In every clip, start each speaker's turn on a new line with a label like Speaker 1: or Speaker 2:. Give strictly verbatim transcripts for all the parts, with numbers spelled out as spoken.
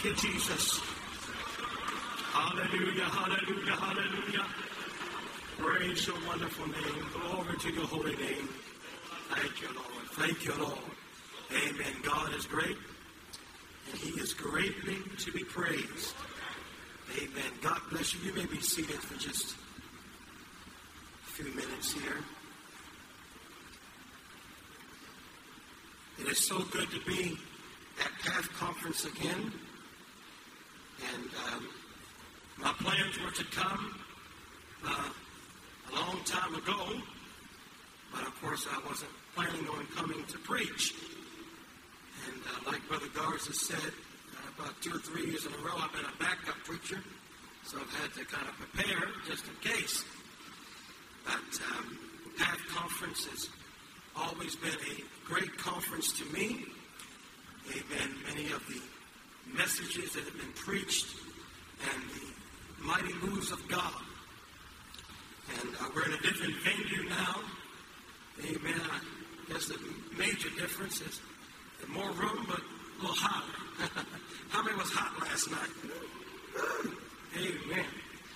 Speaker 1: Thank you, Jesus. Hallelujah, hallelujah, hallelujah. Praise your wonderful name. Glory to your holy name. Thank you, Lord. Thank you, Lord. Amen. God is great, and he is greatly to be praised. Amen. God bless you. You may be seated for just a few minutes here. It is so good to be at Path Conference again. And um, my plans were to come uh, a long time ago, but of course I wasn't planning on coming to preach. And uh, like Brother Garza said, uh, about two or three years in a row I've been a backup preacher, so I've had to kind of prepare just in case. But um, Path Conference has always been a great conference to me. Amen. Many of the messages that have been preached and the mighty moves of God. And uh, we're in a different venue now. Amen. I guess the major difference is the more room, but a little hotter. How many was hot last night? Amen.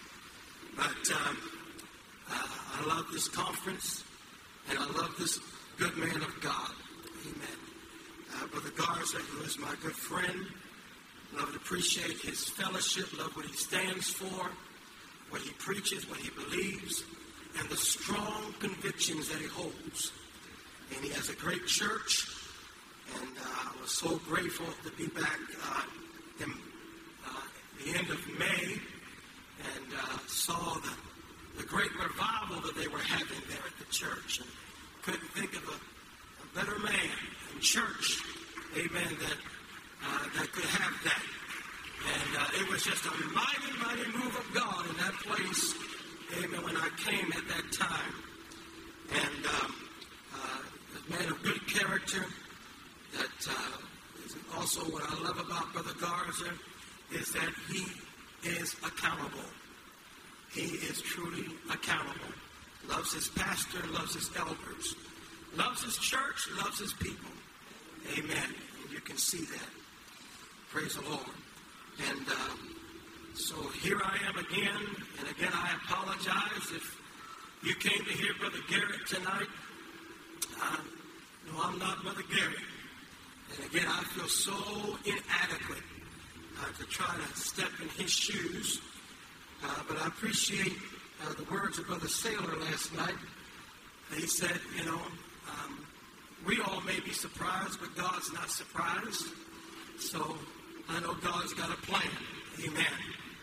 Speaker 1: But um, uh, I love this conference, and I love this good man of God. Amen. Uh, Brother Garza, who is my good friend, love to appreciate his fellowship, love what he stands for, what he preaches, what he believes, and the strong convictions that he holds. And he has a great church, and uh, I was so grateful to be back uh, in uh, the end of May and uh, saw the, the great revival that they were having there at the church. And couldn't think of a, a better man in church, amen, that uh, that could have that. And uh, it was just a mighty, mighty move of God in that place, amen, when I came at that time. And um, uh, a man of good character, that uh, is also what I love about Brother Garza, is that he is accountable. He is truly accountable. Loves his pastor, loves his elders, loves his church, loves his people. Amen. And you can see that. Praise the Lord. And um, so here I am again. And again, I apologize if you came to hear Brother Garrett tonight. Uh, no, I'm not Brother Garrett. And again, I feel so inadequate uh, to try to step in his shoes. Uh, but I appreciate Uh, the words of Brother Saylor last night. He said, you know, um, we all may be surprised, but God's not surprised. So I know God's got a plan. Amen.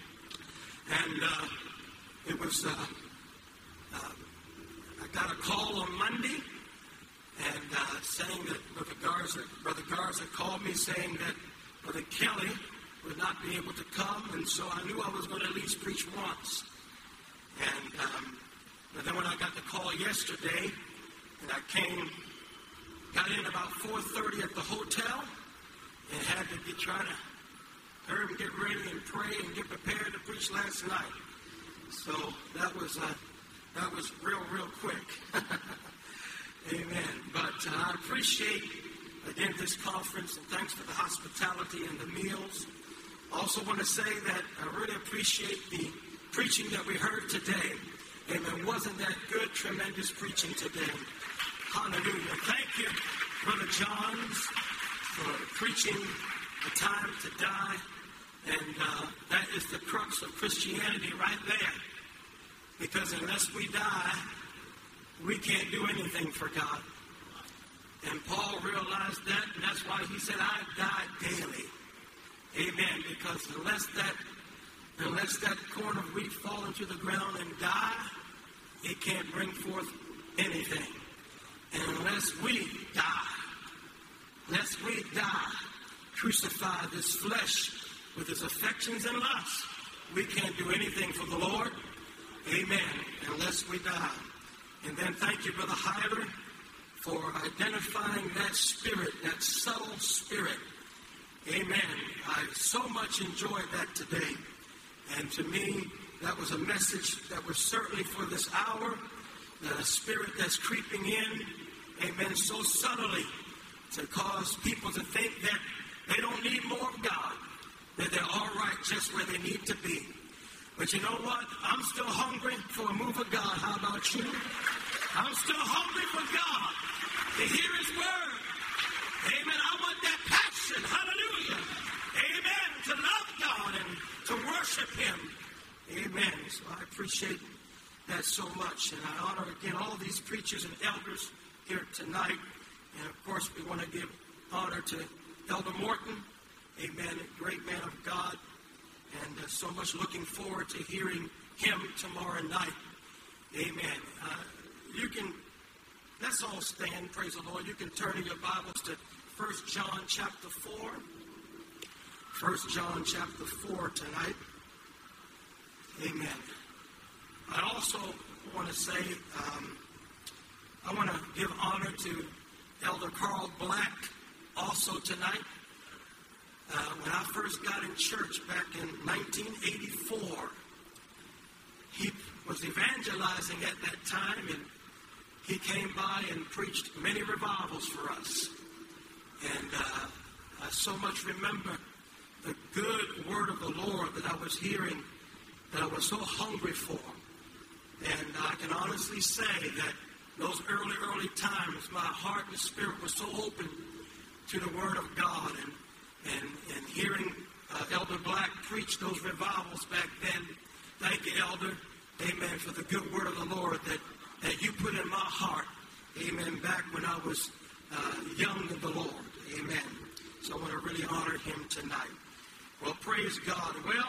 Speaker 1: And uh, it was, uh, uh, I got a call on Monday and uh, saying that Brother Garza, Brother Garza called me saying that Brother Kelly would not be able to come. And so I knew I was going to at least preach once. And um, but then when I got the call yesterday, and I came, got in about four thirty at the hotel, and had to get trying to hurry and get ready and pray and get prepared to preach last night. So that was uh, that was real, real quick. Amen. But uh, I appreciate again this conference, and thanks for the hospitality and the meals. Also want to say that I really appreciate the preaching that we heard today. Amen. Wasn't that good? Tremendous preaching today. Hallelujah. Thank you, Brother Johns, for preaching the time to die. And uh, that is the crux of Christianity right there. Because unless we die, we can't do anything for God. And Paul realized that, and that's why he said, I die daily. Amen. Because unless that Unless that corn of wheat fall into the ground and die, it can't bring forth anything. And unless we die, unless we die, crucify this flesh with its affections and lusts, we can't do anything for the Lord. Amen. Unless we die. And then thank you, Brother Hyler, for identifying that spirit, that subtle spirit. Amen. I so much enjoyed that today. And to me, that was a message that was certainly for this hour, that a spirit that's creeping in, amen, so subtly to cause people to think that they don't need more of God. that they're all right just where they need to be. But you know what? I'm still hungry for a move of God. How about you? I'm still hungry for God to hear his word. Amen. I want that passion. Hallelujah. Amen. To love God and to worship him. Amen. So I appreciate that so much. And I honor again all these preachers and elders here tonight. And of course, we want to give honor to Elder Morton. Amen. A great man of God. And uh, so much looking forward to hearing him tomorrow night. Amen. Uh, you can, let's all stand, praise the Lord. You can turn in your Bibles to First John chapter four. First John chapter four tonight. Amen. I also want to say, um, I want to give honor to Elder Carl Black also tonight. Uh, when I first got in church back in nineteen eighty-four, he was evangelizing at that time, and he came by and preached many revivals for us. And uh, I so much remember the good word of the Lord that I was hearing, that I was so hungry for. And I can honestly say that those early, early times, my heart and spirit was so open to the word of God. And And, and hearing uh, Elder Black preach those revivals back then, thank you, Elder, amen, for the good word of the Lord that, that you put in my heart, amen, back when I was uh, young in the Lord, amen. So I want to really honor him tonight. Well, praise God. Well,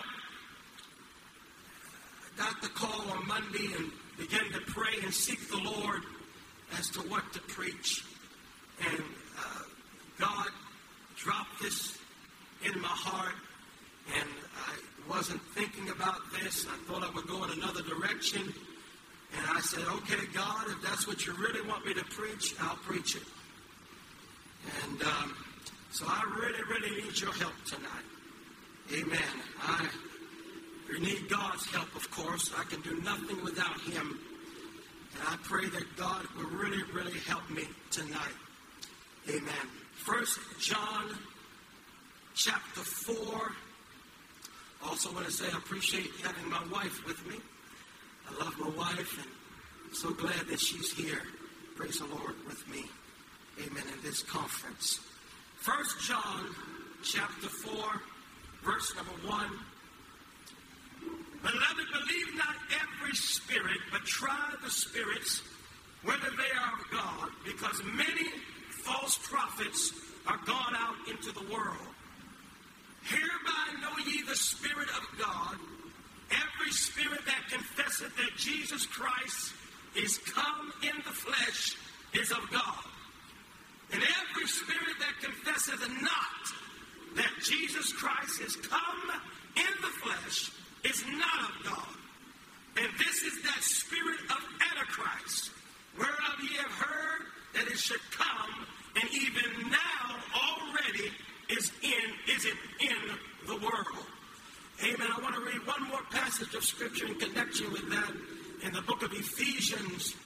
Speaker 1: I got the call on Monday and began to pray and seek the Lord as to what to preach. And uh, God dropped this in my heart, and I wasn't thinking about this. I thought I would go in another direction, and I said, okay, God, if that's what you really want me to preach, I'll preach it. And um, so I really, really need your help tonight. Amen. I need God's help, of course. I can do nothing without him, and I pray that God will really, really help me tonight. Amen. First John chapter four. Also want to say I appreciate having my wife with me. I love my wife, and I'm so glad that she's here. Praise the Lord with me. Amen. In this conference. First John chapter four, verse number one. Beloved, believe not every spirit, but try the spirits, whether they are of God, because many false prophets are gone out into the world. Hereby know ye the Spirit of God. Every spirit that confesseth that Jesus Christ is come in the flesh is of God. And every spirit that confesseth not that Jesus Christ is come in the flesh is not of God. And this is that spirit of Antichrist, whereof ye have heard that it should come, and even now already is in, is it in the world. Amen. I want to read one more passage of Scripture in connection with that in the book of Ephesians,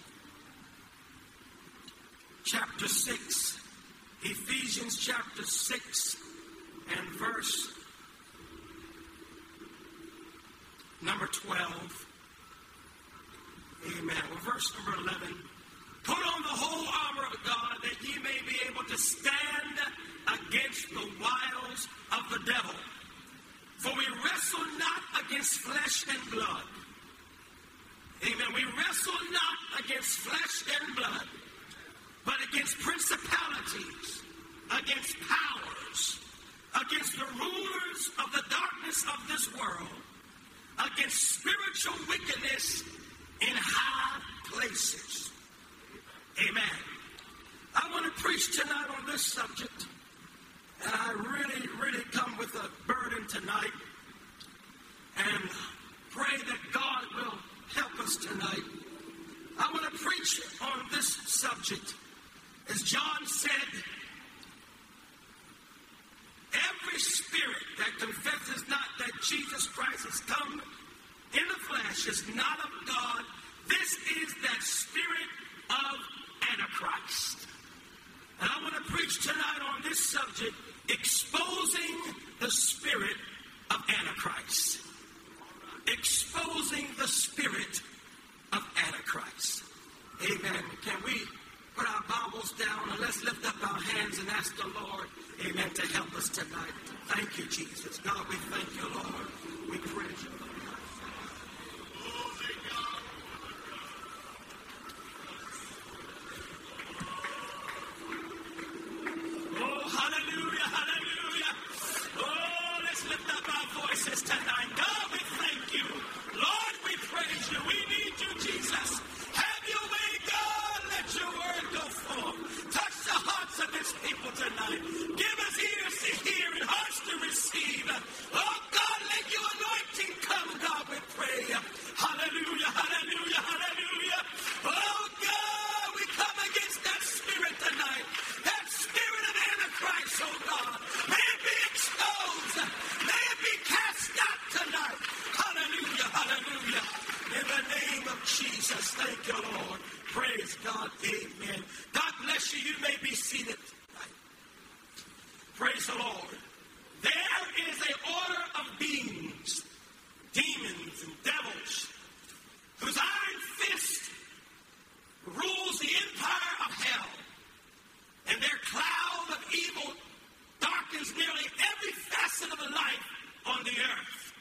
Speaker 1: chapter six. Ephesians chapter six and verse number twelve. Amen. Well, verse number eleven. Put on the whole armor of God, that ye may be able to stand against the wiles of the devil. For we wrestle not against flesh and blood. Amen. We wrestle not against flesh and blood, but against principalities, against powers, against the rulers of the darkness of this world, against spiritual wickedness in high places. Amen. I want to preach tonight on this subject, and I really, really come with a burden tonight, and pray that God will help us tonight. I want to preach on this subject. As John said, every spirit that confesses not that Jesus Christ has come in the flesh is not of God. This is that spirit of Antichrist. And I want to preach tonight on this subject, exposing the spirit Antichrist. Exposing the spirit of Antichrist. Amen. Can we put our Bibles down and let's lift up our hands and ask the Lord, amen, to help us tonight. Thank you, Jesus. God, we thank you, Lord. We praise you. Oh, hallelujah, hallelujah. Oh, let's lift up our voices tonight. God, we thank you. Lord, we praise you. We need you, Jesus. Have your way, God. Let your word go forth. Touch the hearts of his people tonight. Give us ears to hear and hearts to receive. Oh, God, let your anointing come, God, we pray. Hallelujah, hallelujah, hallelujah. Oh, God, we come against that spirit tonight. That spirit of Antichrist, oh, God. May it be exposed. May it be cast out tonight. Hallelujah, hallelujah. In the name of Jesus, thank you, Lord. Praise God, amen. God bless you. You may be seated. Praise the Lord. There is an order of beings, demons and devils, whose iron fist rules the empire of hell, and their cloud of evil darkens nearly every facet of life on the earth.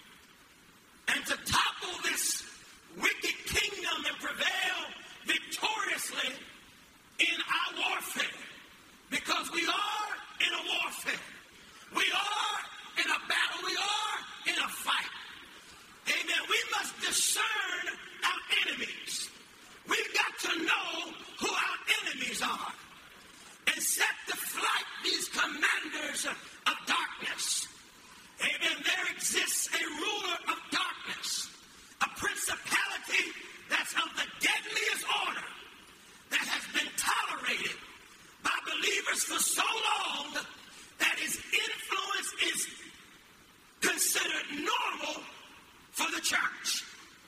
Speaker 1: And to topple this wicked kingdom and prevail victoriously in our warfare, because we are in a warfare. We are in a battle. We are in a fight. Amen. We must discern our enemies. We've got to know who our enemies are and set to flight these commanders of darkness. Amen. There exists a ruler of darkness, a principality that's of the deadliest order that has been tolerated by believers for so long that his influence is considered normal for the church.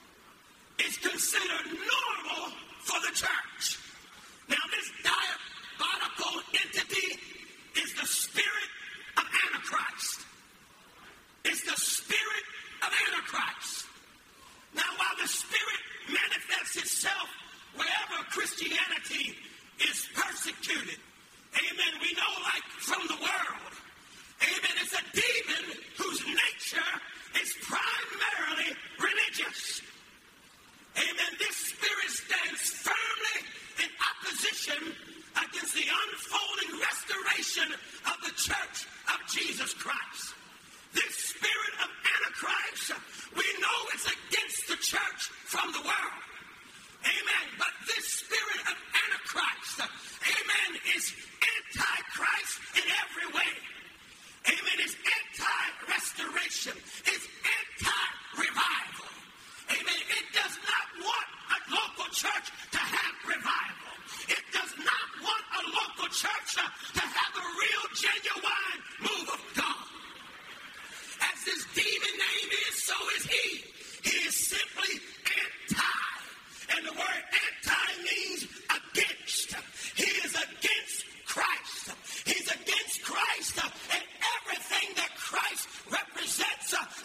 Speaker 1: It's considered normal for the church. Now, this diabolical entity is the spirit of Antichrist. It's the spirit of Antichrist. Now, while the spirit manifests itself wherever Christianity is persecuted, amen, we know, like from the world, amen, it's a demon whose nature is primarily religious. Amen, this spirit stands firmly in opposition against the unfolding restoration of the church of Jesus Christ. This spirit of Antichrist, we know it's against the church from the world. Amen. But this spirit of Antichrist, amen, is anti-Christ in every way. Amen. It's anti-restoration. It's anti-revival. Amen. It does not want a local church to have revival. It does not want a local church to have a real, genuine move of God. As this demon name is, so is he. He is simply anti. And the word anti means against. He is against Christ. He's against Christ and everything that Christ represents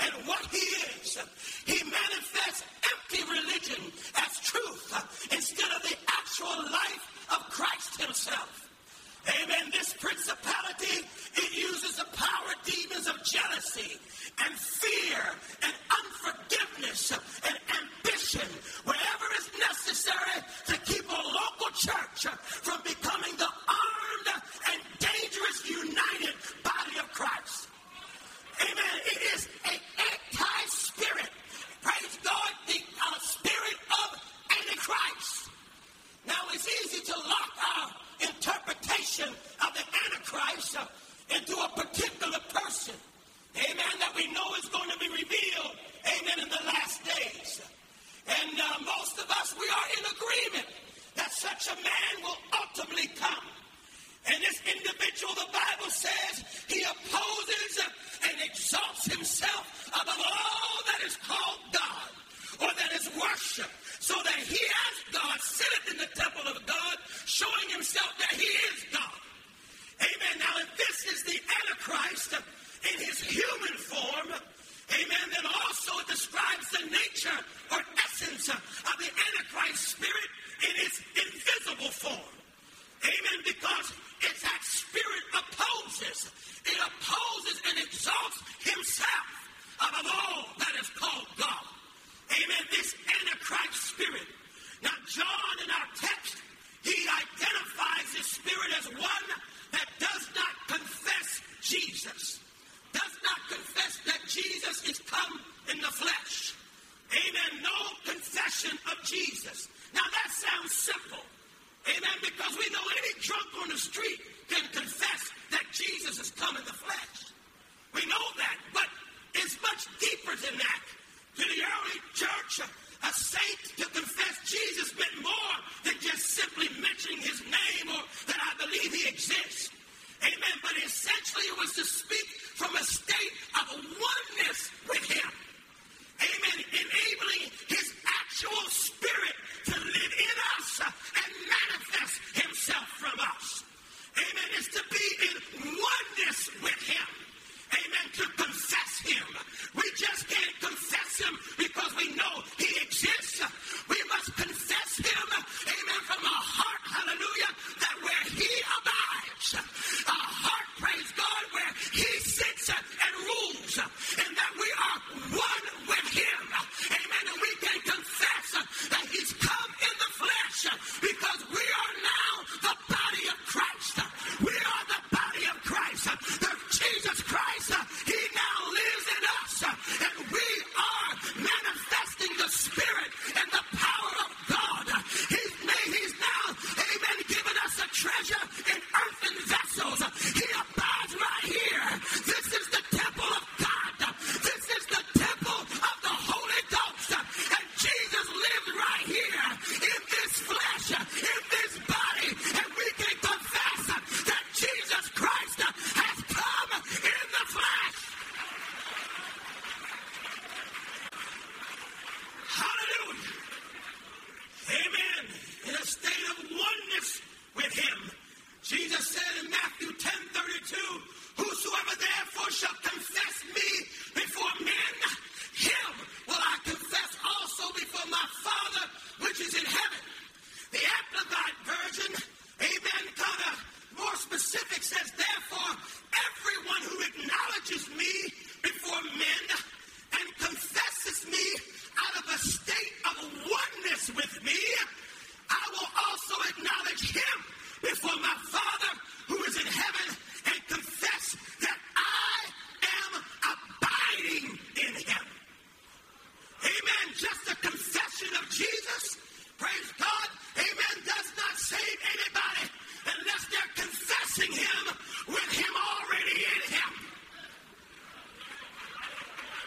Speaker 1: himself above all that is called God. Amen. This Antichrist spirit. Now, John in our text, he identifies this spirit as one that does not confess Jesus. Does not confess that Jesus is come in the flesh. Amen. No confession of Jesus. Now, that sounds simple. Amen. Because we know any drunk on the street can confess that Jesus has come in the flesh. We know that, but it's much deeper than that. To the early church, a saint to confess Jesus meant more than just simply mentioning his name or that I believe he exists. Amen. But essentially it was to speak from a state of oneness with him. Amen. Enabling his actual spirit to live in us and manifest himself from us. Amen. It's to be in oneness with him. Amen. To confess him. We just can't confess him because we know he exists. We must confess him. Amen. From a heart, hallelujah, that where he abides. A heart, praise God, where he sits and rules. And that we are one with him. Amen. And we can confess that he's come in the flesh because we are now the body of Christ. We are the body of Christ. The Jesus Christ, he now lives in us. And we are manifesting the Spirit and the power of God. He's made, he's now, amen, given us a treasure in earthen vessels. He abides right here. This is the temple of God. This is the temple of the Holy Ghost. And Jesus lives right here in this flesh, in this body. And we can confess that Jesus Christ has come in the flesh. Hallelujah. Amen. In a state of oneness with him. Jesus said in Matthew ten thirty-two, whosoever therefore shall confess me before men, him will I confess also before my Father which is in heaven. The Amplified version, amen, kind of more specific says, therefore, everyone who acknowledges me before men and confesses me out of a state of oneness with me, I will also acknowledge him before my Father who is in heaven and confess that I am abiding in him. Amen. Just a confession of Jesus, praise God, amen, does not save anybody unless they're confessing him with him already in him.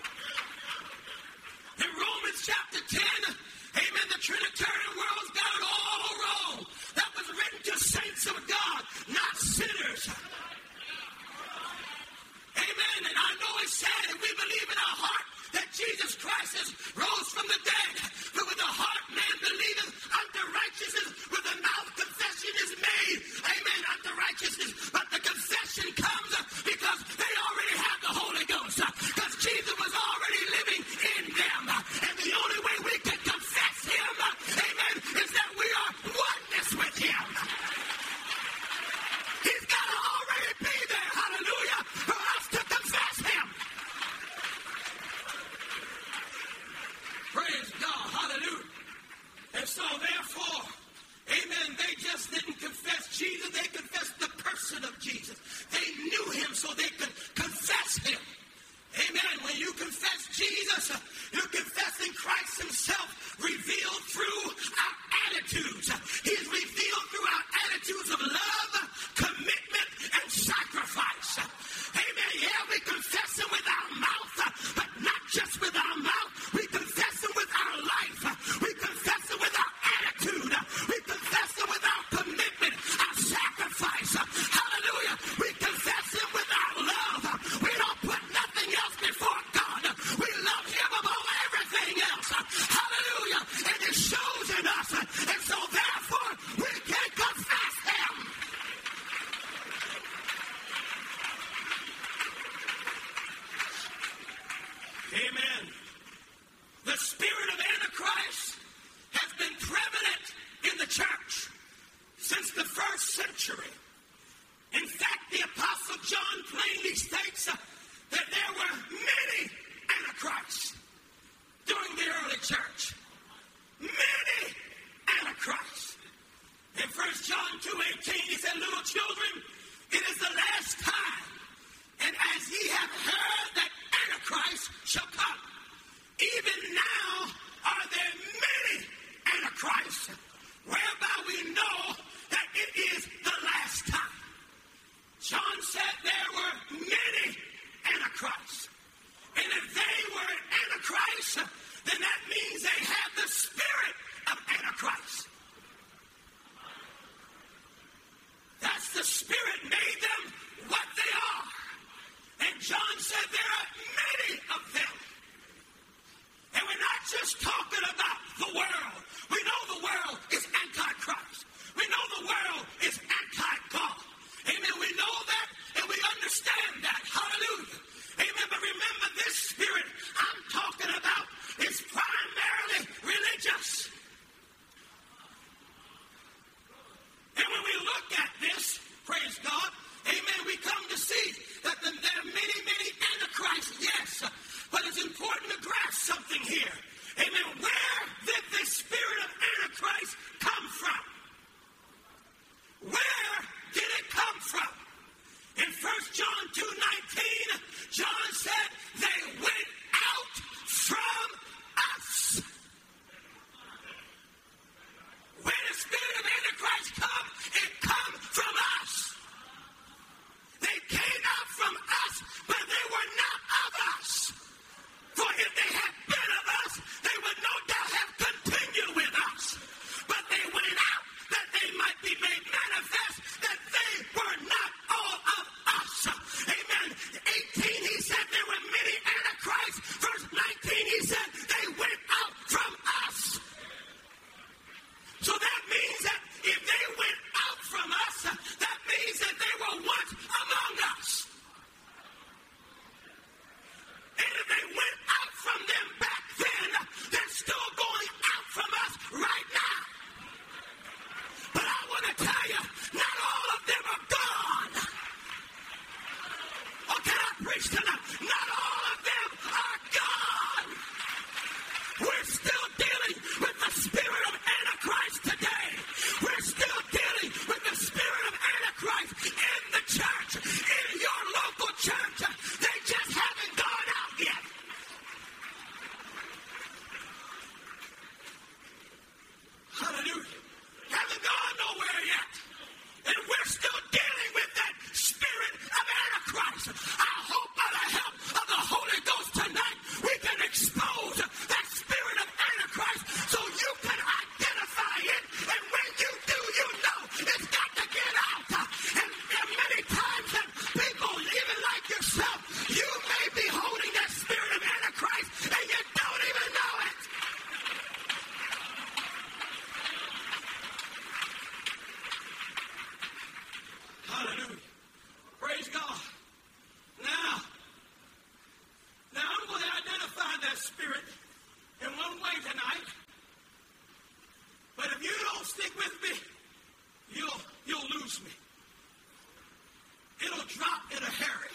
Speaker 1: Hallelujah. Praise God. Now, now I'm going to identify that spirit in one way tonight. But if you don't stick with me, you'll, you'll lose me. It'll drop in a hurry.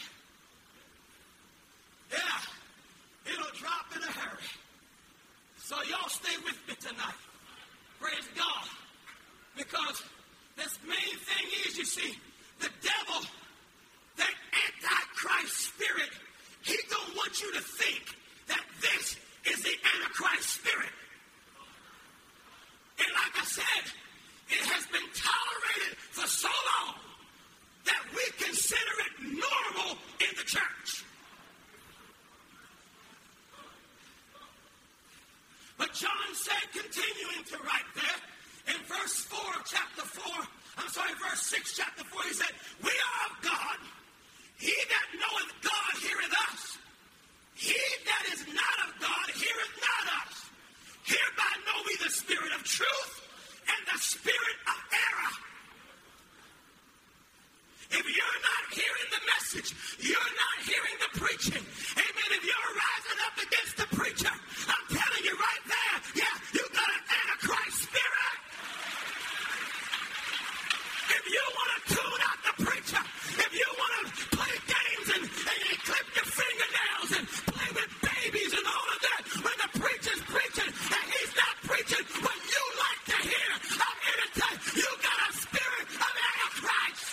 Speaker 1: Yeah, it'll drop in a hurry. So y'all stay with me tonight. Praise God. Because this main thing is, you see, the devil, that Antichrist spirit, he don't want you to think that this is the Antichrist spirit. And like I said, it has been tolerated for so long that we consider it normal in the church. But John said, continuing to write there, in verse four of chapter four, I'm sorry, verse six, chapter four, he said, we are of God. He that knoweth God heareth us. He that is not of God heareth not us. Hereby know we the spirit of truth and the spirit of error. If you're not hearing the message, you're not hearing the preaching. Amen. If you're rising up against the preacher, I'm telling you right there, yeah, you got an Antichrist spirit. If you want to tune out the preacher, if you want to play games and, and, and clip your fingernails and play with babies and all of that, when the preacher's preaching and he's not preaching what you like to hear, I'm here to tell you, you got a spirit of Antichrist.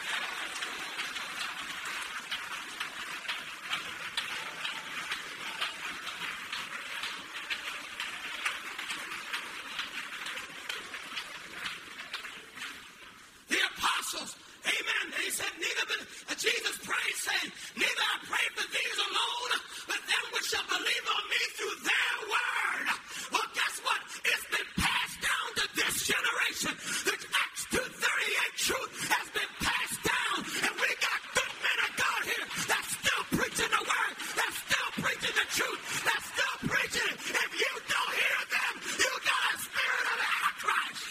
Speaker 1: The apostles, amen, they said, neither but uh, Jesus prayed, saying, neither I pray for these alone, but them which shall believe on me through their word. Well, guess what? It's been passed down to this generation. The Acts two thirty-eight truth has been passed down, and we got good men of God here that's still preaching the word, that's still preaching the truth, that's still preaching it. If you don't hear them, you got a spirit of Antichrist.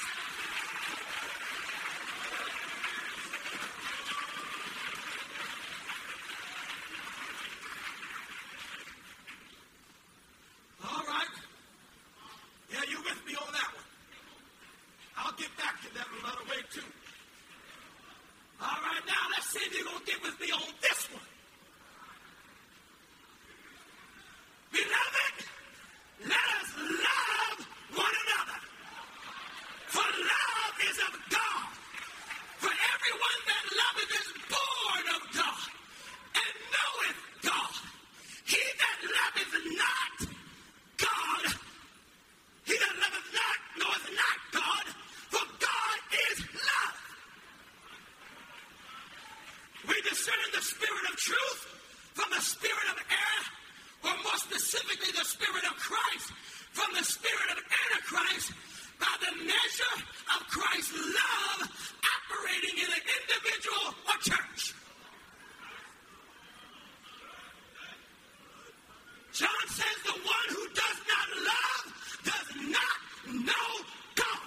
Speaker 1: All right. Yeah, you with me on that one? I'll get back to that another way too. All right, now let's see if you're going to get with me on this one. Beloved, let us love one another. For love is of God. For everyone that loveth is born of God and knoweth God. He that loveth not God, he that loveth not knoweth not God, for God is love. We discern the spirit of truth from the spirit of error, or more specifically the spirit of Christ from the spirit of Antichrist, by the measure of Christ's love operating in an individual or church. John says the one who does not love does not know God.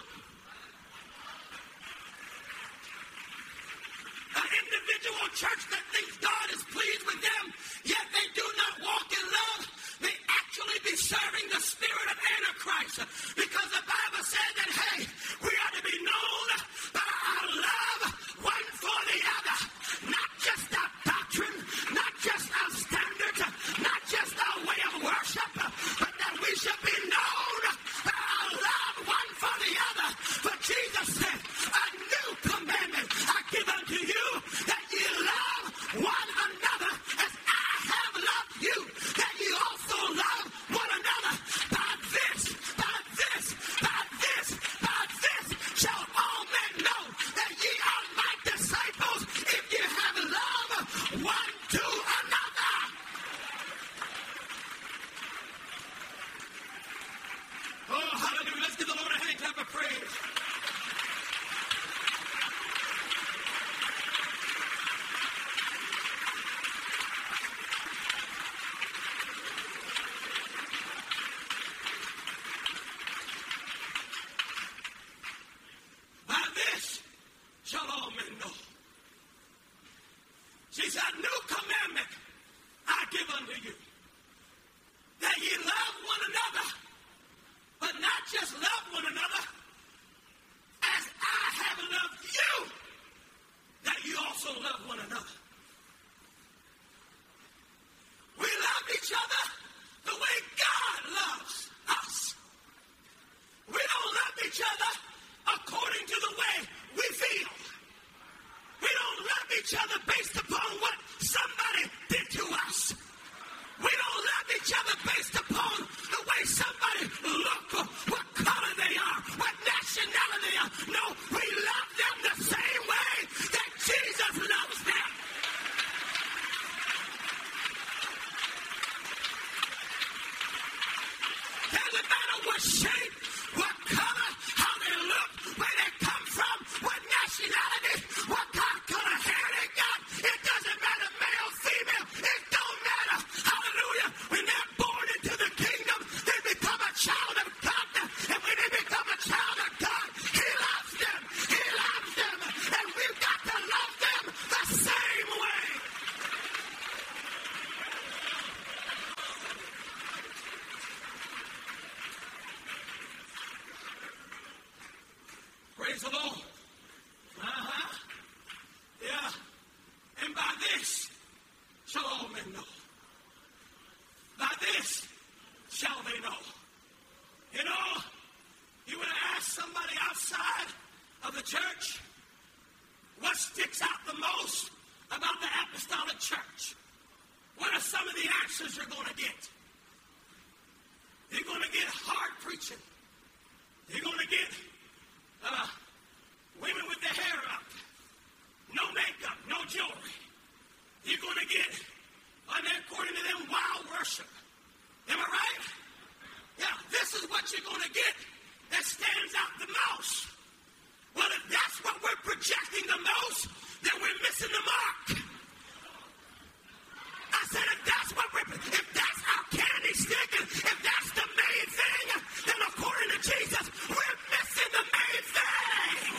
Speaker 1: An individual church that thinks God is pleased with them, yet they do not walk in love, may actually be serving the spirit of Antichrist. Because the Bible said that, hey, we are to be known by our love one for the other. Not just our doctrine, not just our standards, not just our way of worship, but that we should be known by our love one for the other. For Jesus said, a new commandment I give unto you, that ye love one another as I have loved you, that ye also love one another. By this, by this, by this, by She said, new commandment I give unto you, that ye love one another, but not just love one another, as I have loved you, that you also love one another. We love each other the way God loves us. We don't love each other according to the way we feel. We don't love each other based upon what somebody did to us. We don't love each other based upon the way somebody look, or what color they are, what nationality they are. No, we love them the same way that Jesus loves them. Doesn't matter what shape, what color, how they look, where they come from, what nationality, what kind of color hair they got. It doesn't matter, male, female. It don't matter. Hallelujah. When they're born into the kingdom, they become a child of God. And when they become a child of God, He loves them. He loves them. And we've got to love them the same way. Praise the Lord. Uh-huh. Yeah. And by this shall all men know. By this shall they know. You know, you would have asked somebody outside of the church what sticks out the most about the apostolic church. What are some of the answers you're going to get? You're going to get hard preaching. You're going to get uh, women with their hair up, no makeup, no jewelry. You're going to get, according to them, wild worship. Am I right? Yeah, this is what you're going to get that stands out the most. Well, if that's what we're projecting the most, then we're missing the mark. I said, if that's what we're, if that's our candy stick, and if that's the main thing, then according to Jesus, we're missing the main thing.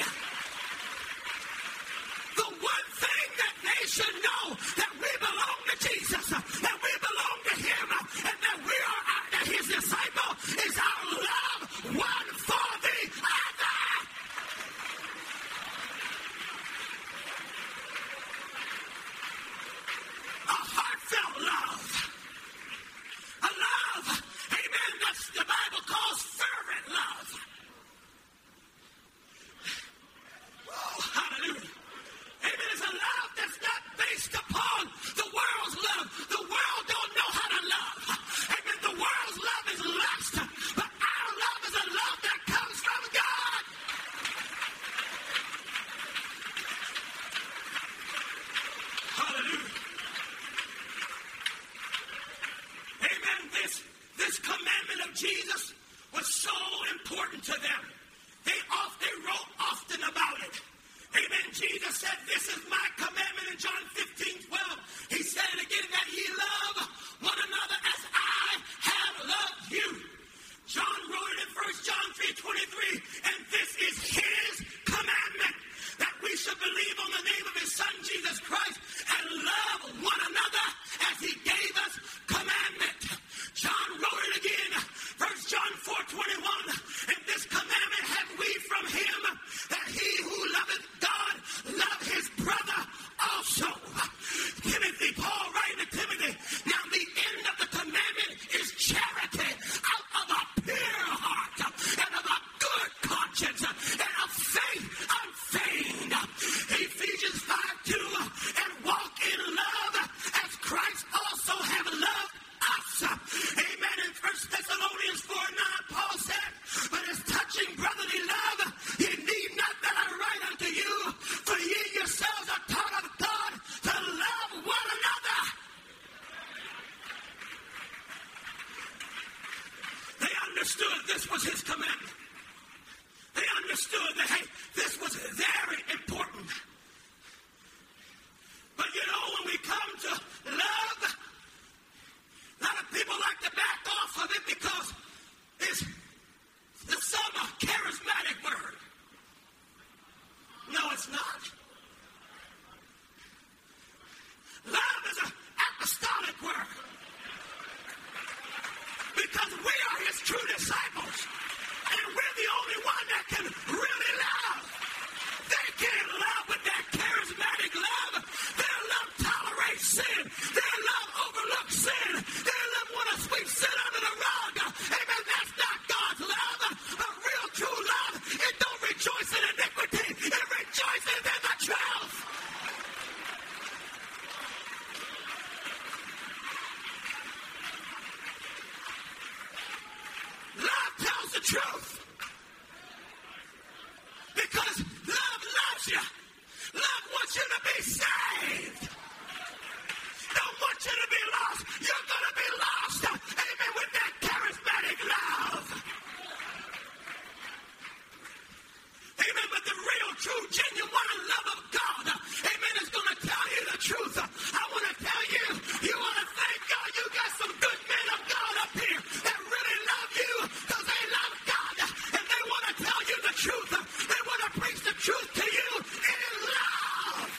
Speaker 1: The one thing that they should know, that we belong to Jesus, that we belong to Him, and that we are uh, His disciple, is our love one for the other. A heartfelt love. A love, amen, that's the Bible calls fervent love. Oh, hallelujah. Amen, it's a love that's not based upon the world's love. The world don't know how to love. Amen, the world's love is lust, but our love is a love that comes from God. Hallelujah. Amen. This, this commandment of Jesus was so important to them. They often they wrote often about it. Amen. Jesus said, this is my commandment in John fifteen twelve. He said it again, that ye love one another as I have loved you. John wrote it in First John three twenty-three, and this is His commandment, that we should believe on the name of His Son, Jesus Christ, and love one another as He gave us commandment. John wrote it again, First John four twenty-one, and this commandment have we from Him, that he who loveth God love his brother also. saved. Don't want you to be lost. You're going to be lost. Amen. With that charismatic love. Amen. But the real, true, genuine love of God, amen, is going to tell you the truth. I want to tell you, you want to thank God you got some good men of God up here that really love you because they love God. And they want to tell you the truth. They want to preach the truth to you in love.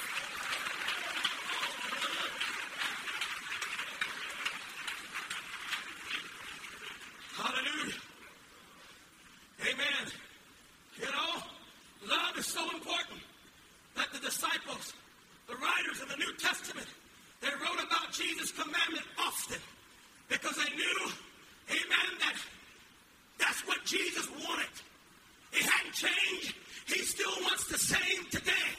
Speaker 1: Hallelujah. Amen. You know, love is so important that the disciples, the writers of the New Testament, they wrote about Jesus' commandment often because they knew, amen, that that's what Jesus wanted. It hadn't changed. He still wants the same today.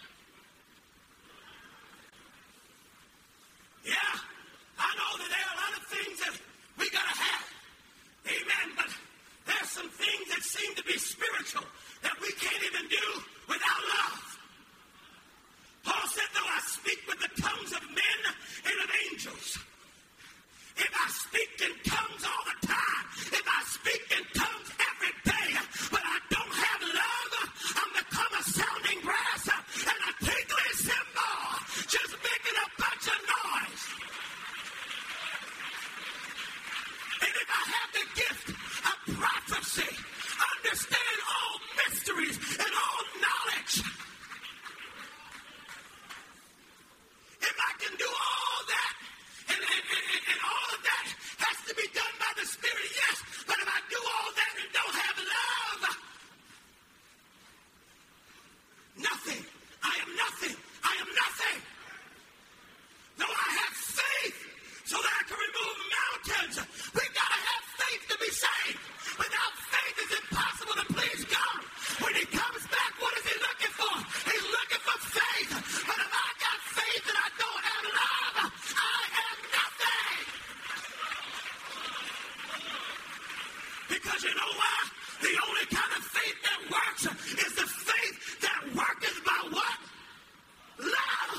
Speaker 1: Yeah, I know that there are a lot of things that we got to have. Amen, but there's some things that seem to be spiritual that we can't even do without love. Paul said, though I speak with the tongues of men and of angels, if I speak in tongues all the time, if I speak in tongues every day, but I don't have love, I'm become a sounding brass and a tinkling cymbal, just making a bunch of noise. And if I have the gift of prophecy, understand all mysteries and all knowledge, if I can do all that, and, and, and, and all of that has to be done by the Spirit, yes, but if I do all that and don't have love, nothing. I am nothing. I am nothing. Though I have faith so that I can remove mountains, we got to have faith to be saved. Without faith, it's impossible to please God. When he comes back, what is he looking for? He's looking for faith. But if I got faith and I don't have love, I am nothing. Because you know why? The only kind of faith that works is the faith that worketh by what? Love.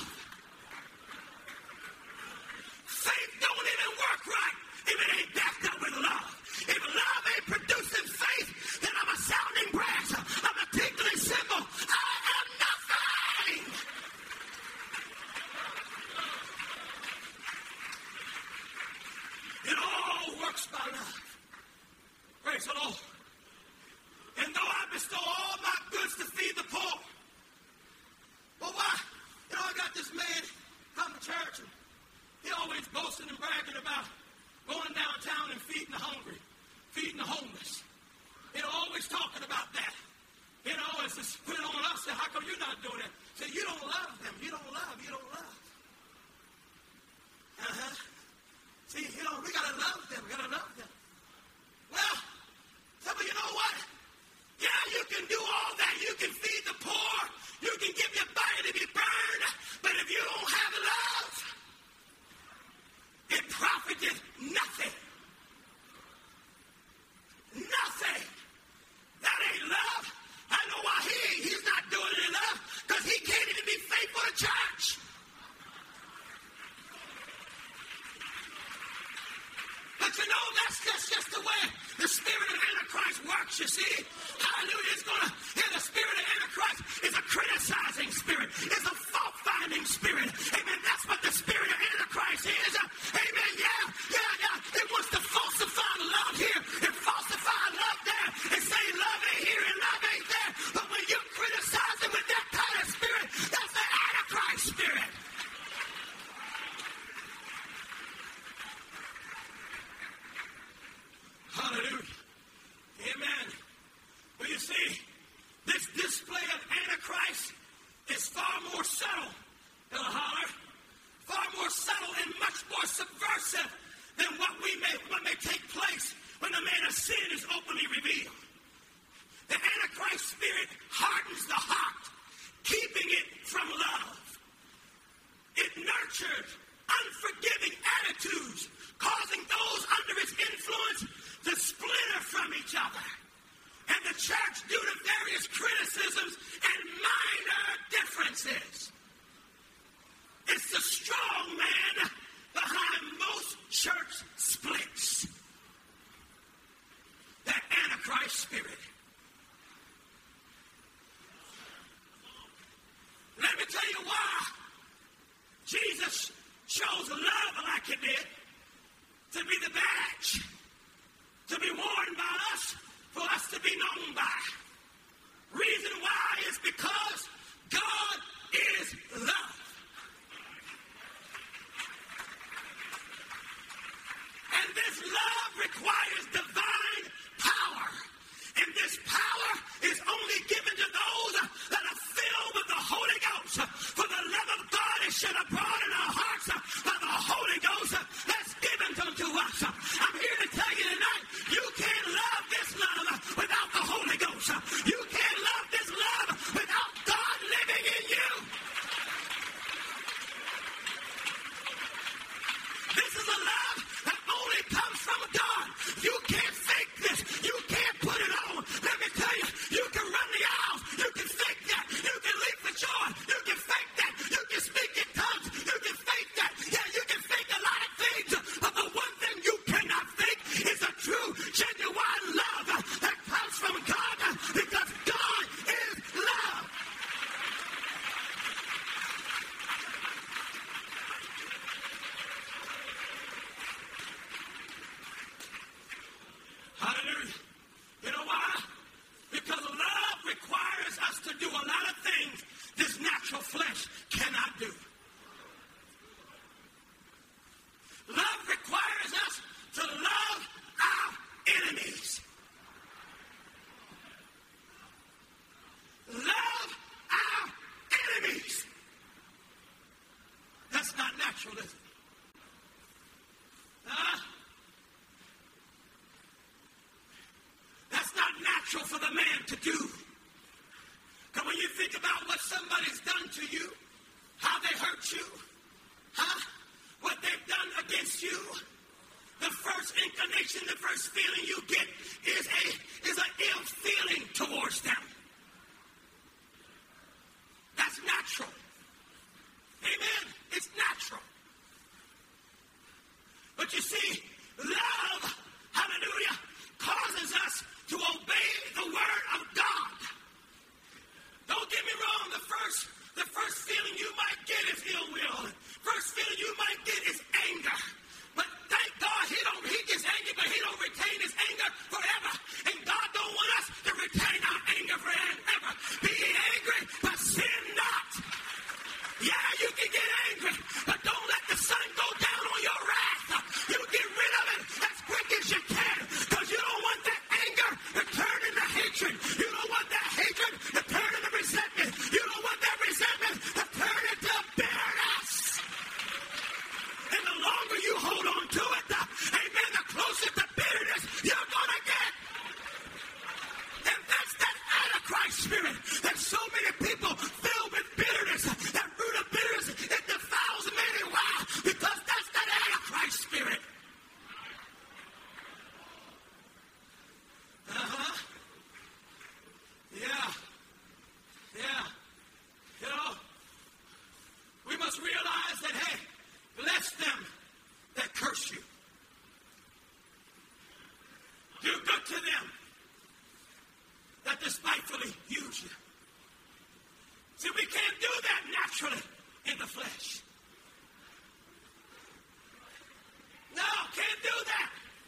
Speaker 1: Faith don't even work right if it ain't backed up with love. If love ain't producing faith, then I'm a sounding brass. I'm a tinkling cymbal. I am nothing. It all works by love. Praise the Lord. And though I bestow all my goods to feed the poor, well, why? You know, I got this man come to church, and he always boasting and bragging about going downtown and feeding the hungry, feeding the homeless. You know, always talking about that. You know, it's just put it on us. Say, how come you're not doing that? Say, you don't love them. You don't love. You don't love. Uh-huh. See, you know, we got to love them. We got to love them. Well, some of you know what? Yeah, you can do all that. You can feed the poor. You can give your body to be burned. But if you don't have love, it profiteth nothing. Nothing. That ain't love. I know why he ain't. He's not doing it enough because he can't even be faithful to church. But you know, that's just, just the way the spirit of Antichrist works, you see. Hallelujah. It's going to, yeah, the spirit of Antichrist is a criticizing spirit. It's a fault-finding spirit. Amen. That's what the spirit of Antichrist is. Amen. Yeah, yeah, yeah. It wants to falsify love here and falsify love there and say love ain't here and love ain't there. But when you criticize it with that kind of spirit, that's the Antichrist spirit. Hallelujah. Amen. Well, you see, this display of Antichrist is far more subtle, Ella Holler, far more subtle and much more subversive than what we may what may take place when the man of sin is openly revealed. The Antichrist spirit hardens the heart, keeping it from love. It nurtures unforgiving attitudes, causing those under its influence to splinter from each other. And the church, due to various criticisms and minor differences, Jesus chose love like he did to be the badge, to be worn by us, for us to be known by. Reason why is because God is love. And this love requires divine power. And this power is only given to those that are filled with the Holy Ghost. For the love of God is shed abroad in our hearts by the Holy Ghost that's given unto us. I'm here to tell you tonight, you can't love this love without the Holy Ghost. You can't love this love without God living in you. This is a love that only comes from God. You can't fake this. You can't put it on. Let me tell you, you can run the aisles. You can fake that. You can leap for joy. You can fake that. You can speak in tongues. You can fake that. Yeah, you can fake a lot of things. But the one thing you cannot fake is a true, genuine love that comes from God, because God is love. Hallelujah. You know why? Because love requires us to do a lot of things this natural flesh cannot do. Love requires us to love our enemies. Love our enemies. That's not natural, is it? Huh? That's not natural for the man to do. Because when you think about what somebody's done to you, how they hurt you, huh? What they've done against you, the first inclination, the first feeling you get is a is an ill feeling towards them. That's natural. Amen? It's natural. But you see, love, hallelujah, causes us to obey the word of God. Don't get me wrong, the first, the first feeling you might get is ill will. First feeling you might get is anger. But thank God he don't he gets angry, but he don't retain his anger forever. And God don't want us to retain our anger forever. Be angry, but sin not. Yeah, you can get angry, but don't let the sun go down on your wrath. You get rid of it as quick as you can, because you don't want that anger to turn into hatred. You don't want that hatred to turn into resentment. You don't want that resentment to turn into bitterness. And the longer you hold on to it, the, amen, the closer to bitterness you're going to get. And that's that Antichrist spirit that so many people filled with bitterness, that root of bitterness, it defiles many. Why? Because that's that Antichrist spirit. Uh-huh. Yeah. Yeah. You know, we must realize that, hey, bless them that curse you. Do good to them that despitefully use you. See, we can't do that naturally in the flesh. No, can't do that.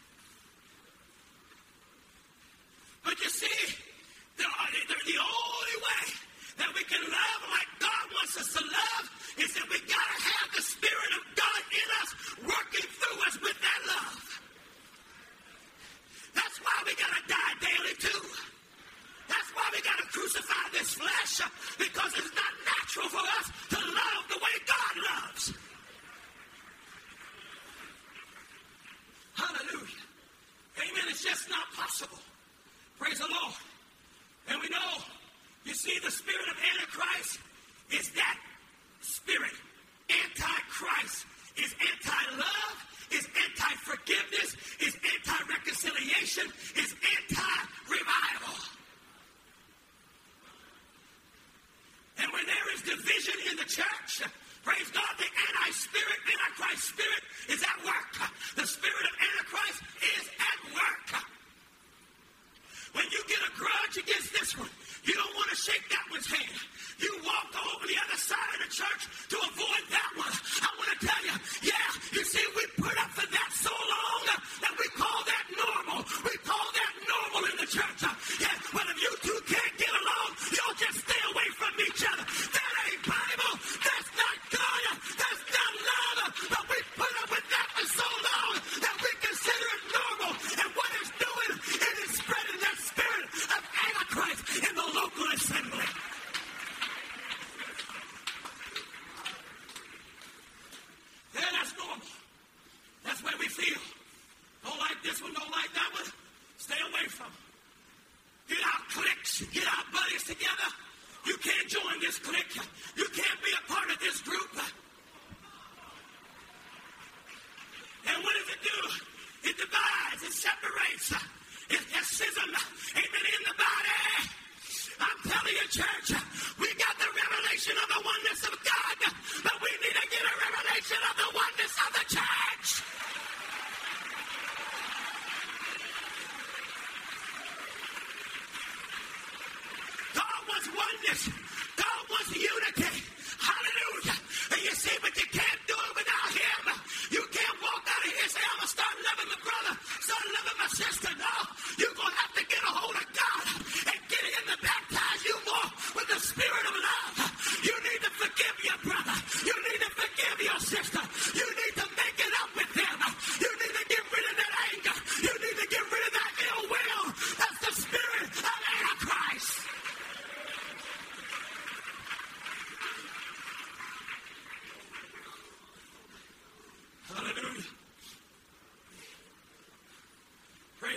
Speaker 1: But you see, the, the, the only way that we can love like God wants us to love is that we got to have the Spirit of God in us, working through us with that love. That's why we got to die daily too. That's why we got to crucify this flesh, because it's not natural for us to love the way God loves. Hallelujah. Amen. It's just not possible. Praise the Lord. And we know, you see, the spirit of Antichrist is that spirit. Antichrist is anti-love, is anti-forgiveness, is anti-reconciliation, is anti-revival. And when there is division in the church, praise God, the anti-spirit, Antichrist spirit is at work. The spirit of Antichrist is at work. When you get a grudge against this one, you don't want to shake that one's hand. You walk over the other side of the church to avoid that one. I want to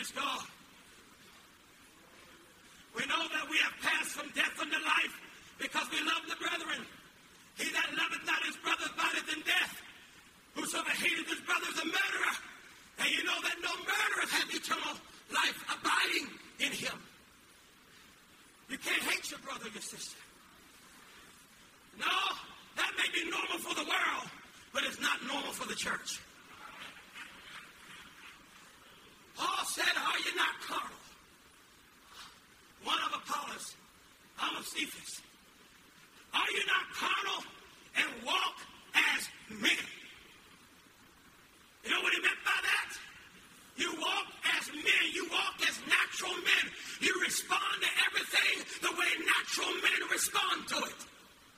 Speaker 1: Praise God. We know that we have passed from death unto life because we love the brethren. He that loveth not his brother abideth in death. Whosoever hateth his brother is a murderer. And you know that no murderer hath eternal life abiding in him. You can't hate your brother or your sister. No, that may be normal for the world, but it's not normal for the church. Paul said, are you not carnal? One of Apollos, I'm of Cephas. Are you not carnal and walk as men? You know what he meant by that? You walk as men. You walk as natural men. You respond to everything the way natural men respond to it.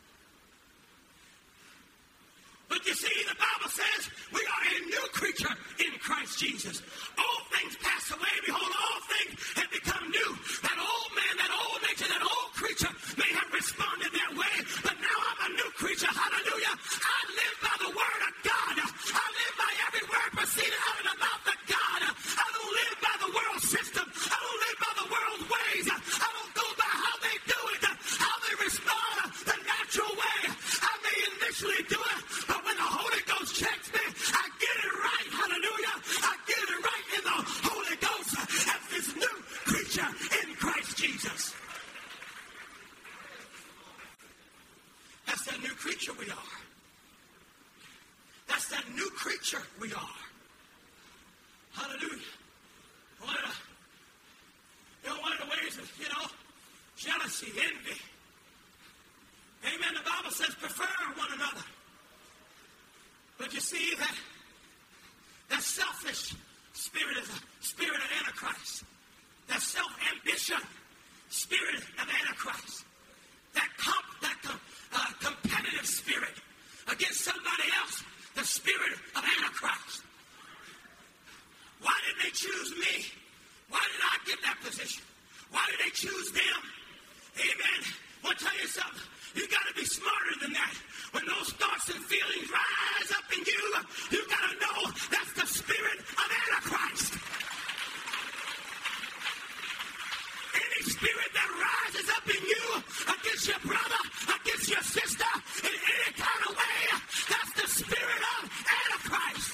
Speaker 1: But you see, the Bible says we are a new creature in Christ Jesus. All things pass away. Behold, all things have become new. That old man, that old nature, that old creature may have responded that way. But now I'm a new creature. Hallelujah. I live by the word of God. I live by every word proceeding out of the mouth of God. I don't live by the world system. I don't live by the world's ways. I don't go by how they do it, how they respond the natural way. I may initially do it, but when the Holy Ghost checks me, I get it right. Hallelujah. I get it right in the Holy Ghost as this new creature in Christ Jesus. That's that new creature we are. That's that new creature we are. Hallelujah. One of the, you know, one of the ways of, you know, jealousy, envy. Amen. The Bible says prefer one another. But you see that that selfish spirit is a spirit of Antichrist. That self-ambition spirit of Antichrist. That comp, that com, uh, competitive spirit against somebody else. The spirit of Antichrist. Why did they choose me? Why did I get that position? Why did they choose them? Amen. I want to tell you something. You got to be smarter than that. When those thoughts and feelings rise up in you, you got to know that's the spirit of Antichrist. Any spirit that rises up in you against your brother, against your sister, in any kind of way, that's the spirit of Antichrist.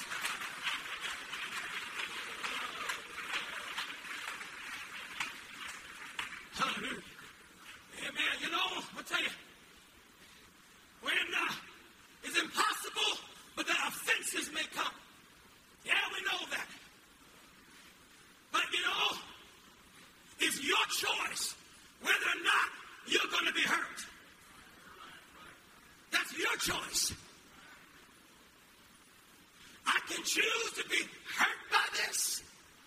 Speaker 1: Hallelujah. Amen. You know, I'll tell you, when uh, it's impossible, but that offenses may come. Yeah, we know that. But you know, it's your choice whether or not you're going to be hurt. That's your choice. I can choose to be hurt by this,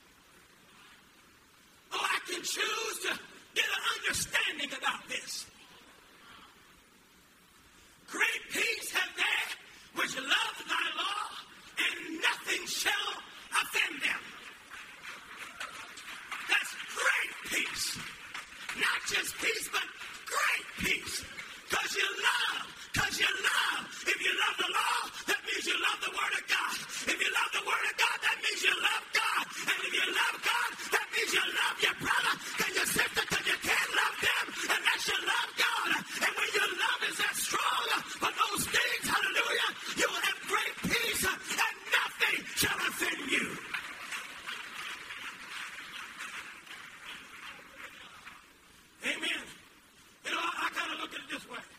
Speaker 1: or I can choose to get an understanding about this. Great peace have they which love thy law, and nothing shall offend them. That's great peace. Not just peace, but great peace. Because you love, because you love. If you love the law, that means you love the word of God. If you love the word of God, that means you love God. And if you love God, that means you love your brother and your sister, because you can't love them unless you love God. And when your love is that strong for those things, hallelujah, you will have great peace and nothing shall offend you. Amen. You know, I, I kind of look at it this way.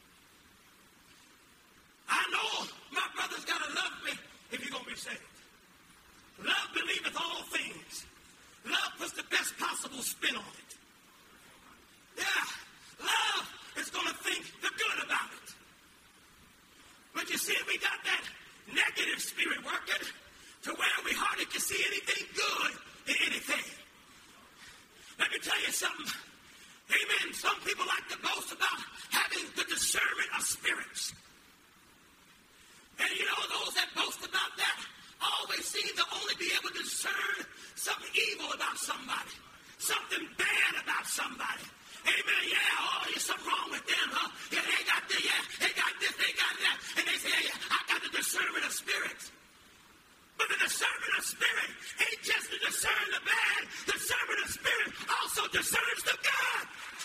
Speaker 1: I know my brother's got to love me if you're going to be saved. Love believeth all things. Love puts the best possible spin on it. Yeah, love is going to think the good about it. But you see, we got that negative spirit working to where we hardly can see anything good in anything. Let me tell you something. Amen. Some people like to boast about having the discernment of spirits. And you know, those that boast about that always seem to only be able to discern something evil about somebody, something bad about somebody. Amen. Yeah, oh, there's something wrong with them, huh? Yeah, they got this, yeah, they got this, they got that. And they say, yeah, I got the discernment of spirits. But the discernment of spirit ain't just to discern the bad. The discernment of spirit also discerns the good.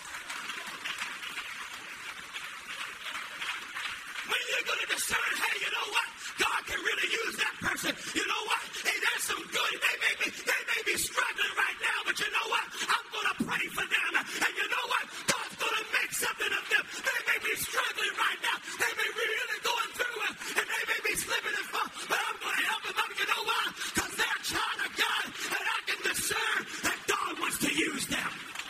Speaker 1: When you're going to discern, hey, you know what? God can really use that person. You know what? Hey, there's some good. They may be, they may be struggling right now, but you know what? I'm going to pray for them. And you know what? God's going to make something of them. They may be struggling right now. They may be really going through it, and they may be slipping and falling. But I'm going to help them up. You know why? Because they're a child of God, and I can discern that God wants to use them.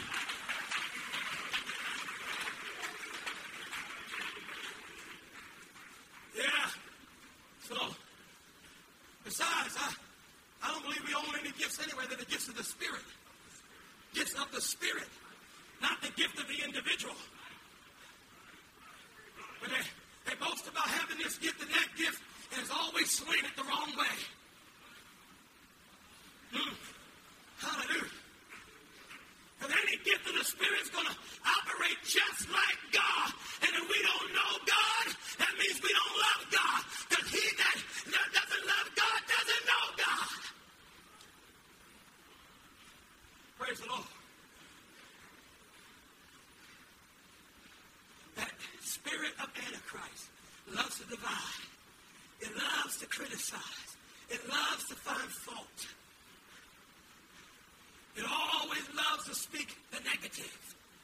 Speaker 1: Yeah. So, besides, I, I don't believe we own any gifts anyway. They're the gifts of the Spirit. Gifts of the Spirit, not the gift of the individual. But they, they boast about having this gift and that gift, and it's always slanted the wrong way. Mm. Hallelujah. Because any gift of the Spirit is going to operate just like God. And if we don't know God, that means we don't love God. Because he that, that doesn't love God doesn't know God. Praise the Lord. That spirit of Antichrist loves to divide. It loves to criticize. It loves to find fault. It always loves to speak the negative.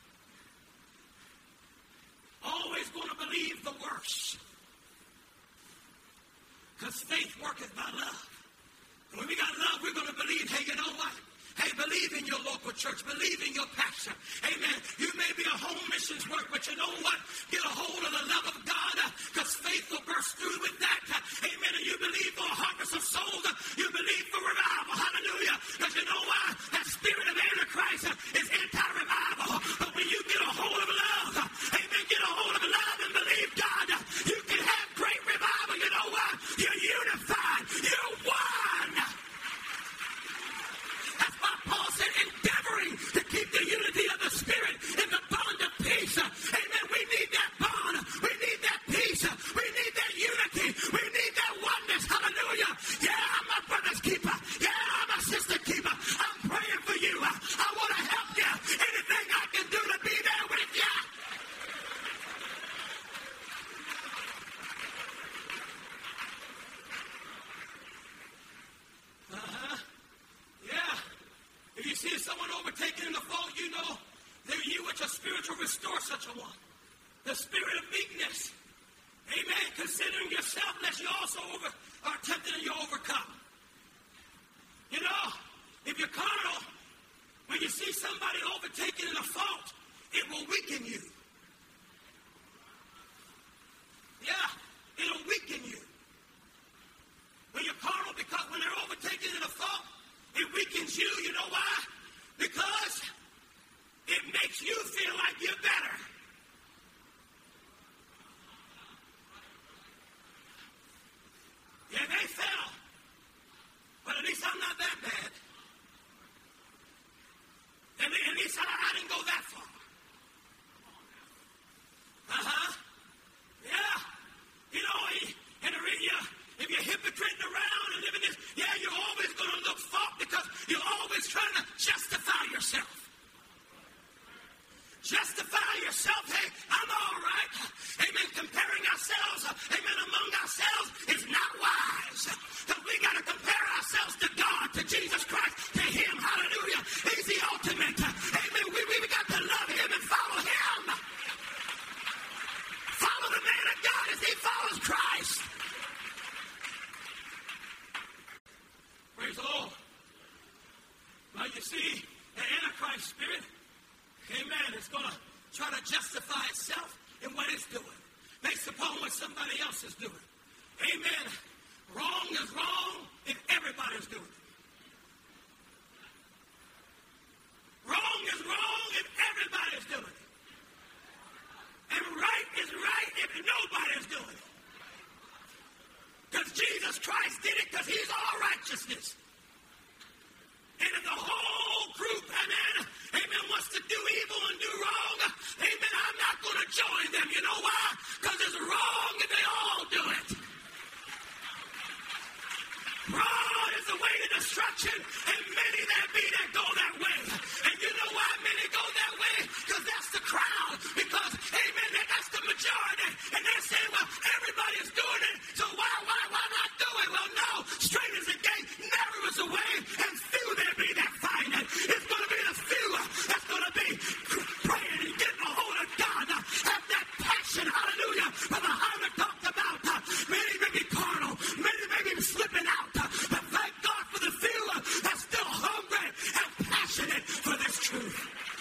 Speaker 1: Always going to believe the worst. Because faith worketh by love. And when we got love, we're going to believe, hey, you know what? Hey, believe in your local church. Believe in your pastor. Amen. You may be a home missions work, but you know what? Get a hold of the love of God, because uh, faith will burst through with that. Uh, amen. And you believe for a harvest of souls. Uh, you believe for revival. Hallelujah. Because you know why? That spirit of Antichrist uh, is anti-revival. But when you get a hold of love, uh, amen, get a hold of love and believe God, uh, you can have great revival. You know what? You're unified. You're one. That's why Paul said, endeavoring to keep the unity of the Spirit in the bond of peace. Amen. We need that bond. We need that peace. We need that unity. We need that oneness. Hallelujah. Yeah, I'm my brother's keeper. Yeah, I'm my sister's keeper. I'm praying for you. I want to help you. Anything I can do to be there with you. Uh-huh. Yeah. If you see someone overtaken in the fault, you know that you with your spirit will restore such a one. The spirit of meekness. Amen. Considering yourself, lest you also over, are tempted and you overcome. You know, if you're carnal, when you see somebody overtaken in a fault, it will weaken you. Yeah, it'll weaken you. When you're carnal, because when they're overtaken in a fault, it weakens you. You know why? Because it makes you feel like you're better. Yeah, they fell. But at least I'm not that bad. At least I, I didn't go that far. Uh-huh. Yeah. You know, and if you're hypocriting around and living this, yeah, you're always going to look fault because you're always trying to justify yourself. Justify yourself. Hey, I'm all right. Amen. Comparing ourselves, amen, among ourselves is not wise. Because we got to compare ourselves to God, to Jesus Christ, to Him. Hallelujah. He's the ultimate. Amen. We, we, we got to love Him and follow Him. Follow the man of God as he follows Christ. Praise the Lord. Well, you see, the Antichrist spirit, amen, it's going to try to justify itself in what it's doing, based upon what somebody else is doing. Amen. Wrong is wrong if everybody's doing it. Wrong is wrong if everybody's doing it. And right is right if nobody's doing it. Because Jesus Christ did it because He's all righteousness. And if the whole group, amen, amen, wants to do evil and do wrong, amen, I'm not going to join them. You know why? Because it's wrong and they all do it. Wrong watching, and many there be that go that way. And you know why many go that way? Because that's the crowd. Because, amen, that's the majority. And they're saying, well, everybody is doing it, so why, why, why not do it? Well, no, straight is the gate, narrow is the way, and few there be that find it. It's going to be the few that's going to be praying and getting a hold of God. Have that passion, hallelujah, Brother Hyman talked about. Many may be carnal, many may be slipping out, but thank God for the few that's still hungry and passionate for this truth.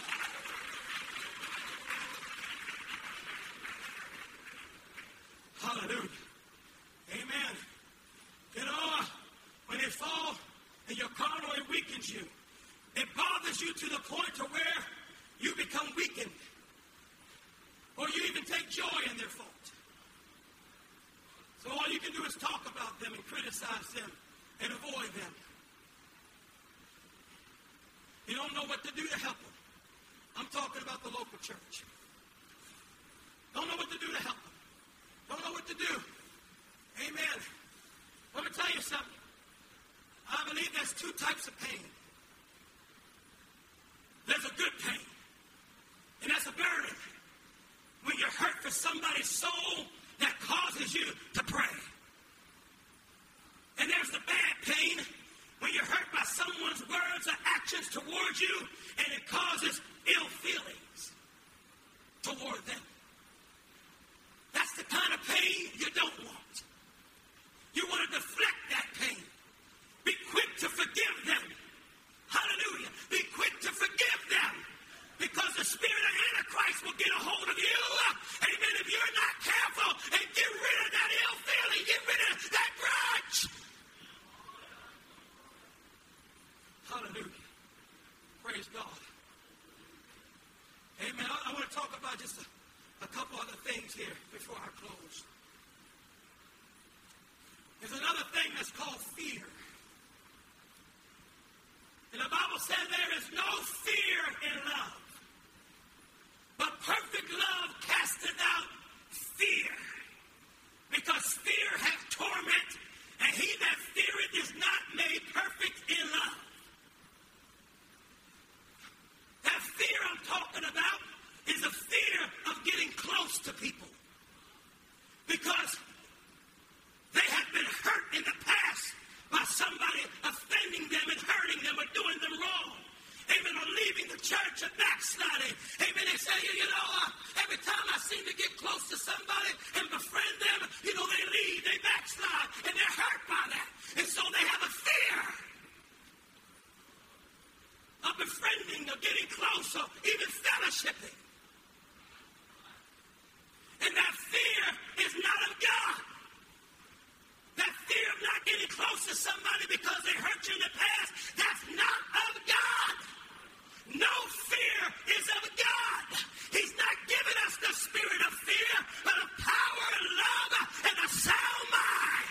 Speaker 1: Hallelujah. Amen. You know, when you fall and you're carnal, it weakens you. It bothers you to the point to where you become weakened. Or you even take joy in their fault. So all you can do is talk about them and criticize them and avoid them. You don't know what to do to help them. I'm talking about the local church. Don't know what to do to help them. Don't know what to do. Amen. Let me tell you something. I believe there's two types of pain. There's a good pain. And that's a burden. When you're hurt for somebody's soul that causes you to pray. And there's the bad pain when you're hurt by someone's words or actions towards you and it causes ill feelings toward them. That's the kind of pain you don't want. You want to deflect that pain. Be quick to forgive them. Hallelujah. Be quick to forgive them. Because the spirit of Antichrist will get a hold of you. Amen. If you're not careful and get rid of that ill feeling, get rid of that grudge. Hallelujah. Praise God. Amen. I, I want to talk about just a, a couple other things here before I close. There's another thing that's called fear. And the Bible says there is no fear in love. But perfect love casteth out fear. Because fear hath torment, and he that feareth is not made perfect in love. That fear I'm talking about is a fear of getting close to people. Because they have been hurt in the past by somebody offending them and hurting them or doing them wrong. Amen. Or leaving the church or backsliding. Amen. They say, you know, uh, every time I seem to get close to somebody and befriend them, you know, they leave, they backslide, and they're hurt by that. And so they have a fear of befriending or getting close or even fellowshipping. And that fear is not of God. That fear of not getting close to somebody because they hurt you in the past, that's not of God. No fear is of God. He's not giving us the spirit of fear, but of power and love and a sound mind.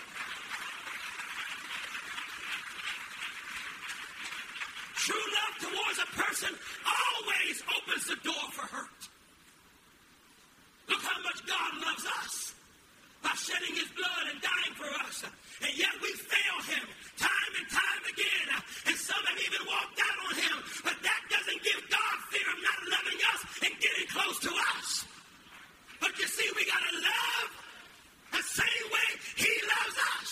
Speaker 1: True love towards a person always opens the door for hurt. Look how much God loves us by shedding his blood and dying for us. And yet we fail him time and time again. And some have even walked out on him. But that doesn't give God fear of not loving us and getting close to us. But you see, we got to love the same way he loves us.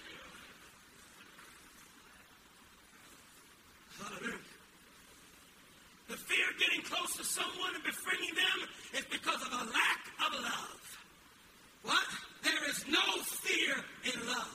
Speaker 1: Hallelujah. The fear of getting close to someone and befriending them is because of a lack of love. What? There is no fear in love.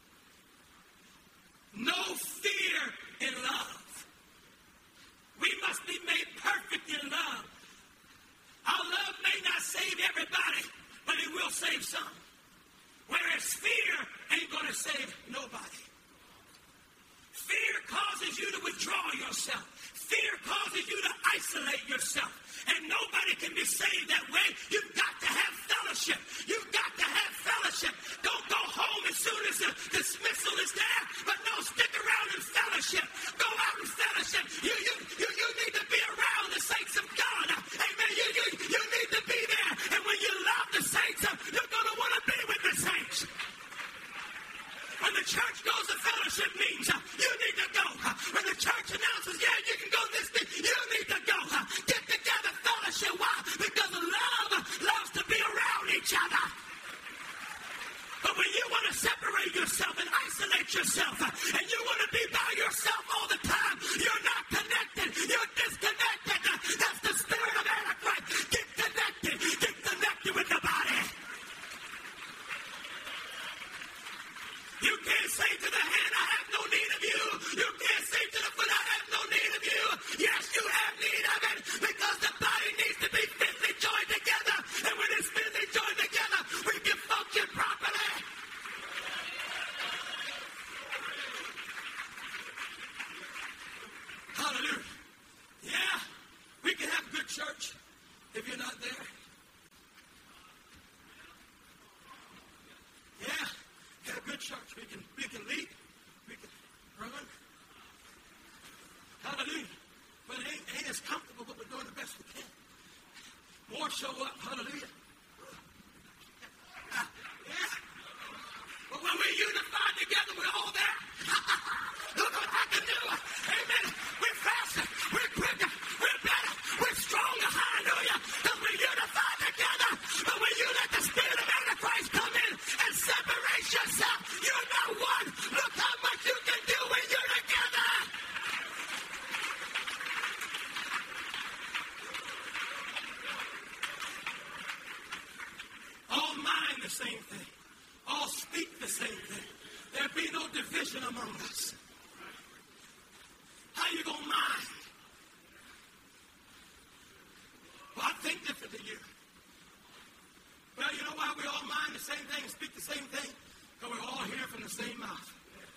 Speaker 1: No fear in love. We must be made perfect in love. Our love may not save everybody, but it will save some. Whereas fear ain't going to save nobody. Fear causes you to withdraw yourself. Fear causes you to isolate yourself. And nobody can be saved that way. You've got to have fellowship. You've got to have fellowship. Don't go home as soon as the dismissal is there. But no, stick around in fellowship. Go out in fellowship. You, you, you, you need to be around the saints of God. Amen. You, you, you need to be there. And when you love the saints, you're going to want to be with the saints. When the church goes to fellowship meetings, you need to go. When the church announces, yeah, you can go this thing, you need to go. Get together, fellowship. Why? Because love loves to be around each other. But when you want to separate yourself and isolate yourself, and you want to be by yourself all the time, you're not connected. You're disconnected. That's the spirit of Antichrist. Get connected. Get connected with the body. You can't say to the hand, I have no need of you. You can't say to the foot, I have no need of you. Yes, you have need of it because the body needs to be fitly joined together. And when it's fitly joined together, we can function properly. Hallelujah. Yeah, we can have good church if you're not there. Yeah, have good church. We can we can lead. We can run. Hallelujah. But it ain't, ain't as comfortable, but we're doing the best we can. More show up. Hallelujah. Uh, yeah. But when we're unified together, we're all there. Look what I can do. Amen. We're faster. We're quicker. We're better. We're stronger. Hallelujah. Because we're unified together. But when you let the spirit of Antichrist come in and separate yourself, you're not one. Look how much you can do when you're together. All mind the same thing. All speak the same thing. There be no division among us. How you gonna mind? Well, I think different than you. Well, you know why we all mind the same thing and speak the same thing? Because we're all hearing from the same mouth.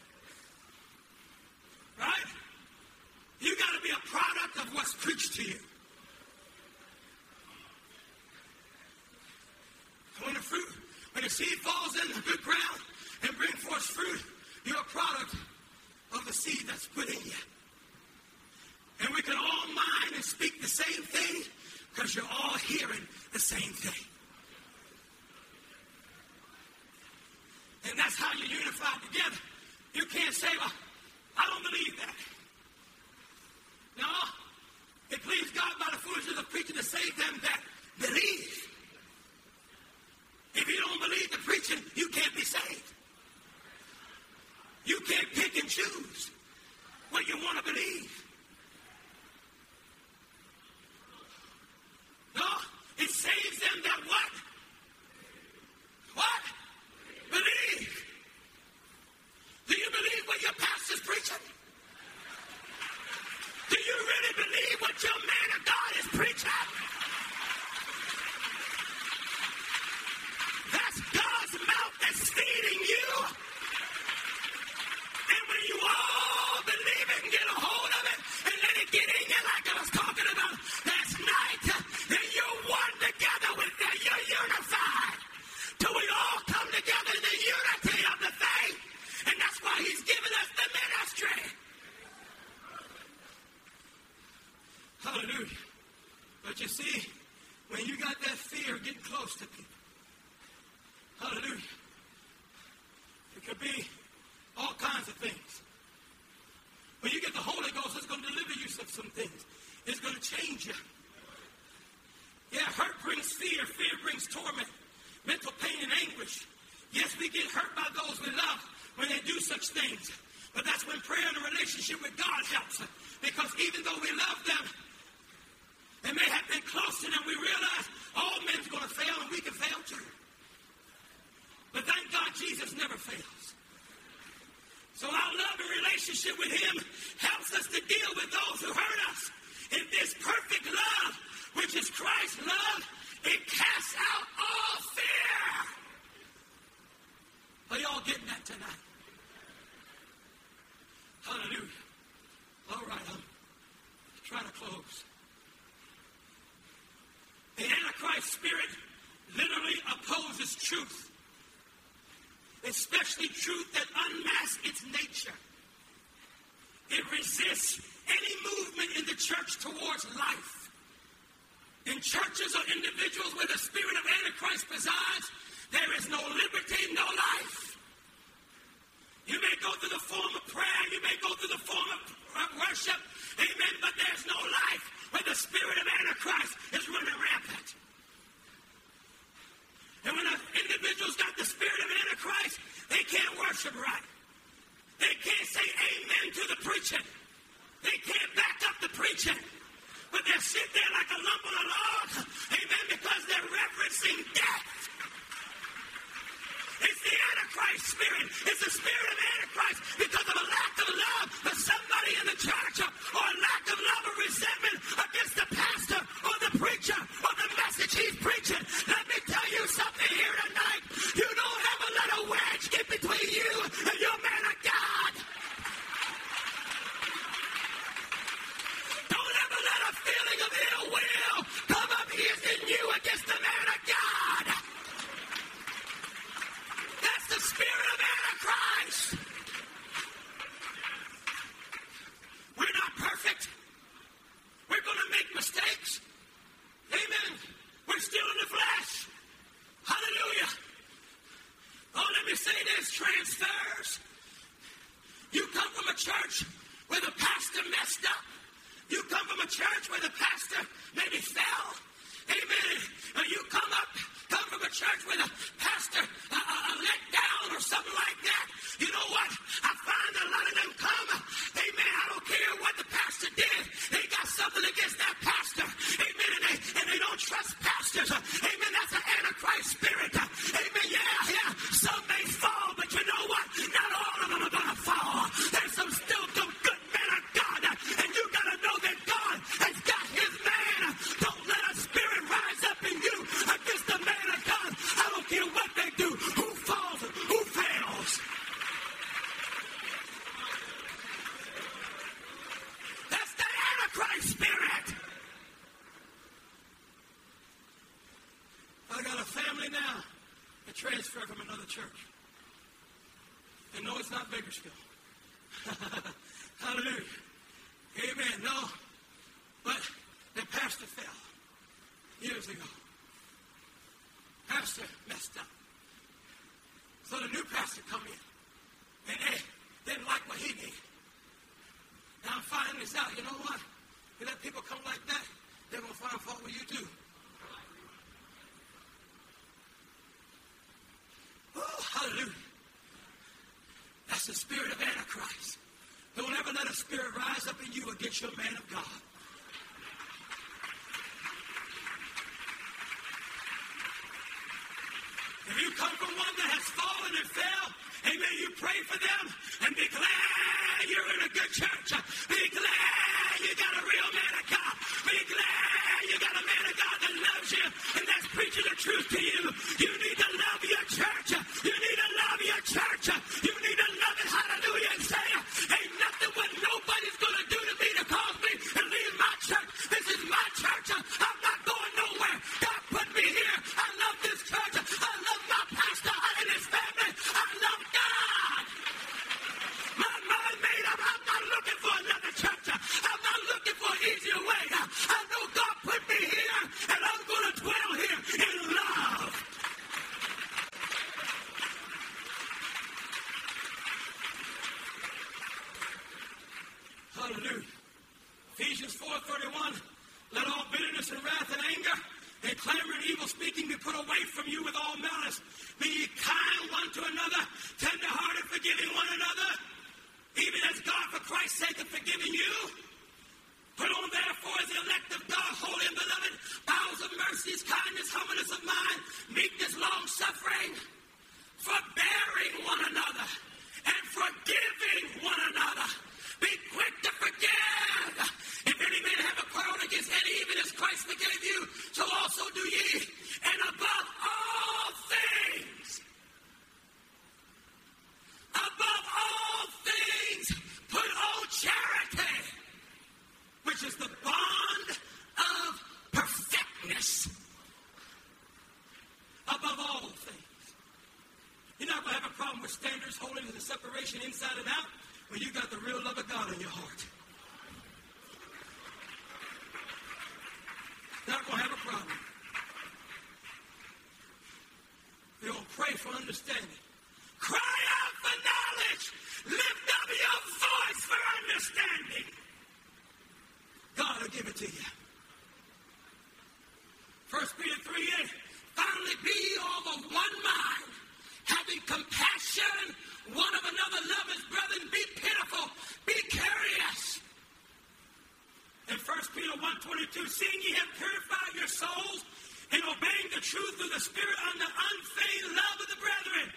Speaker 1: Right? You got to be a product of what's preached to you. When the fruit, when the seed falls in the good ground and brings forth fruit, you're a product of the seed that's put in you. And we can all mind and speak the same thing because you're all hearing the same thing. And that's how you unify together. You can't say, well, I don't believe that. No, it pleased God by the foolishness of preaching to save them that believe. If you don't believe the preaching, you can't be saved. You can't pick and choose what you want to believe. No, it saves them that what? What? Believe. Do you believe what your pastor's preaching? Do you really believe what your man of God is preaching? That's God's mouth that's feeding you. And when you all believe it and get a hold of it and let it get in you like I was talking about last night, then you're one together with that. You're unified. Till we all come together in the unity of the faith. And that's why he's given us the ministry. Hallelujah. But you see, when you got that fear getting close to people, hallelujah, it could be all kinds of things. When you get the Holy Ghost, it's going to deliver you from some things. It's going to change you. Yeah, hurt brings fear. Fear brings torment, mental pain and anguish. Yes, we get hurt by those we love when they do such things. But that's when prayer and a relationship with God helps. Because even though we love them, it may have been close to them, we realize all men's going to fail and we can fail too. But thank God Jesus never fails. So our love and relationship with him helps us to deal with those who hurt us. In this perfect love, which is Christ's love, it casts out all fear. Are y'all getting that tonight? Hallelujah. All right, I'm trying to close. The Antichrist spirit literally opposes truth, especially truth that unmasks its nature. It resists any movement in the church towards life. In churches or individuals where the spirit of Antichrist presides, there is no liberty, no life. You may go through the form of prayer, you may go through the form of worship, amen, but there's no life where the spirit of Antichrist is running rampant. And when an individual's got the spirit of Antichrist, they can't worship right. They can't say amen to the preaching. They can't back up the preaching. But they sit there like a lump on a log, amen, because they're reverencing death. It's the Antichrist spirit. It's the spirit of Antichrist because of a lack of love for somebody in the church or a lack of love or resentment against the pastor or the preacher or the message he's preaching. Let me tell you something here tonight. You don't ever let a wedge get between you and your man of God. Don't ever let a feeling of ill will come up against you against the man of God. That's the spirit of Antichrist. We're not perfect. We're going to make mistakes. Amen. We're still in the flesh. Hallelujah. Oh, let me say this, transfers. You come from a church where the pastor messed up. You come from a church where the pastor maybe fell. Amen. Or you come up, come from a church where the pastor uh, uh, let down or something like that. You know what? I find a lot of them come. Amen. I don't care what the pastor did. They got something against that pastor. Amen. And they, and they don't trust pastors. Amen. That's an Antichrist spirit. Amen. Yeah, yeah. Some may fall, but you know what? Not all of them are going to fall. There's some still some good men of God. And you got to know that God has got his man. Don't let a spirit rise up in you against the man of God. I don't care what they do. Who falls, who fails. That's the Antichrist spirit. I got a family now that transferred from another church. And no, it's not Bakersfield. Hallelujah. Amen. No. But the pastor fell years ago. Pastor messed up. So the new pastor come in. And they didn't like what he did. Now I'm finding this out. You know what? You let people come like that, they're going to find fault with you too. Oh, hallelujah. That's the spirit of Antichrist. Don't ever let a spirit rise up in you against your man of God. If you come from one that has fallen and fell, amen, you pray for them and be glad you're in a good church. Be glad you got a real man of God. Be glad you got a man of God that loves you and that's preaching the truth to you. You need to love your church. You need to love your church. You need to love it, hallelujah, and say, ain't nothing what nobody's going to do to me to cause me to leave my church. This is my church. I'm not going nowhere. God put me here. I love this church. I love my pastor and his family. I love God. My mind made up. I'm not looking for another church. I'm not looking for an easier way. I know God put me here, and I'm going to dwell here in love. Hallelujah. Ephesians four thirty-one. Let all bitterness and wrath and anger and clamor and evil speaking be put away from you with all malice. Be ye kind one to another, tender-hearted, forgiving one another, even as God for Christ's sake hath forgiven you. Put on therefore as the elect of God, holy and beloved, bowels of mercies, kindness, humbleness of mind, meekness, long-suffering, forbearing one another, and forgiving one another. Be quick to forgive. If any man have a quarrel against any, even as Christ forgave you, so also do ye. And above all things, above all things, put on charity, which is the bond of perfectness. Above all things. You're not going to have a problem with standards, holiness, and separation inside and out when you got the real love of God in your heart. Not going to have a problem. You're going to pray for understanding. Cry out for knowledge. Lift up your voice give it to you. First Peter three eight. Finally, be all of one mind, having compassion one of another, love his brethren, be pitiful, be curious. In First Peter one twenty-two, seeing ye have purified your souls in obeying the truth through the Spirit unto unfeigned love of the brethren.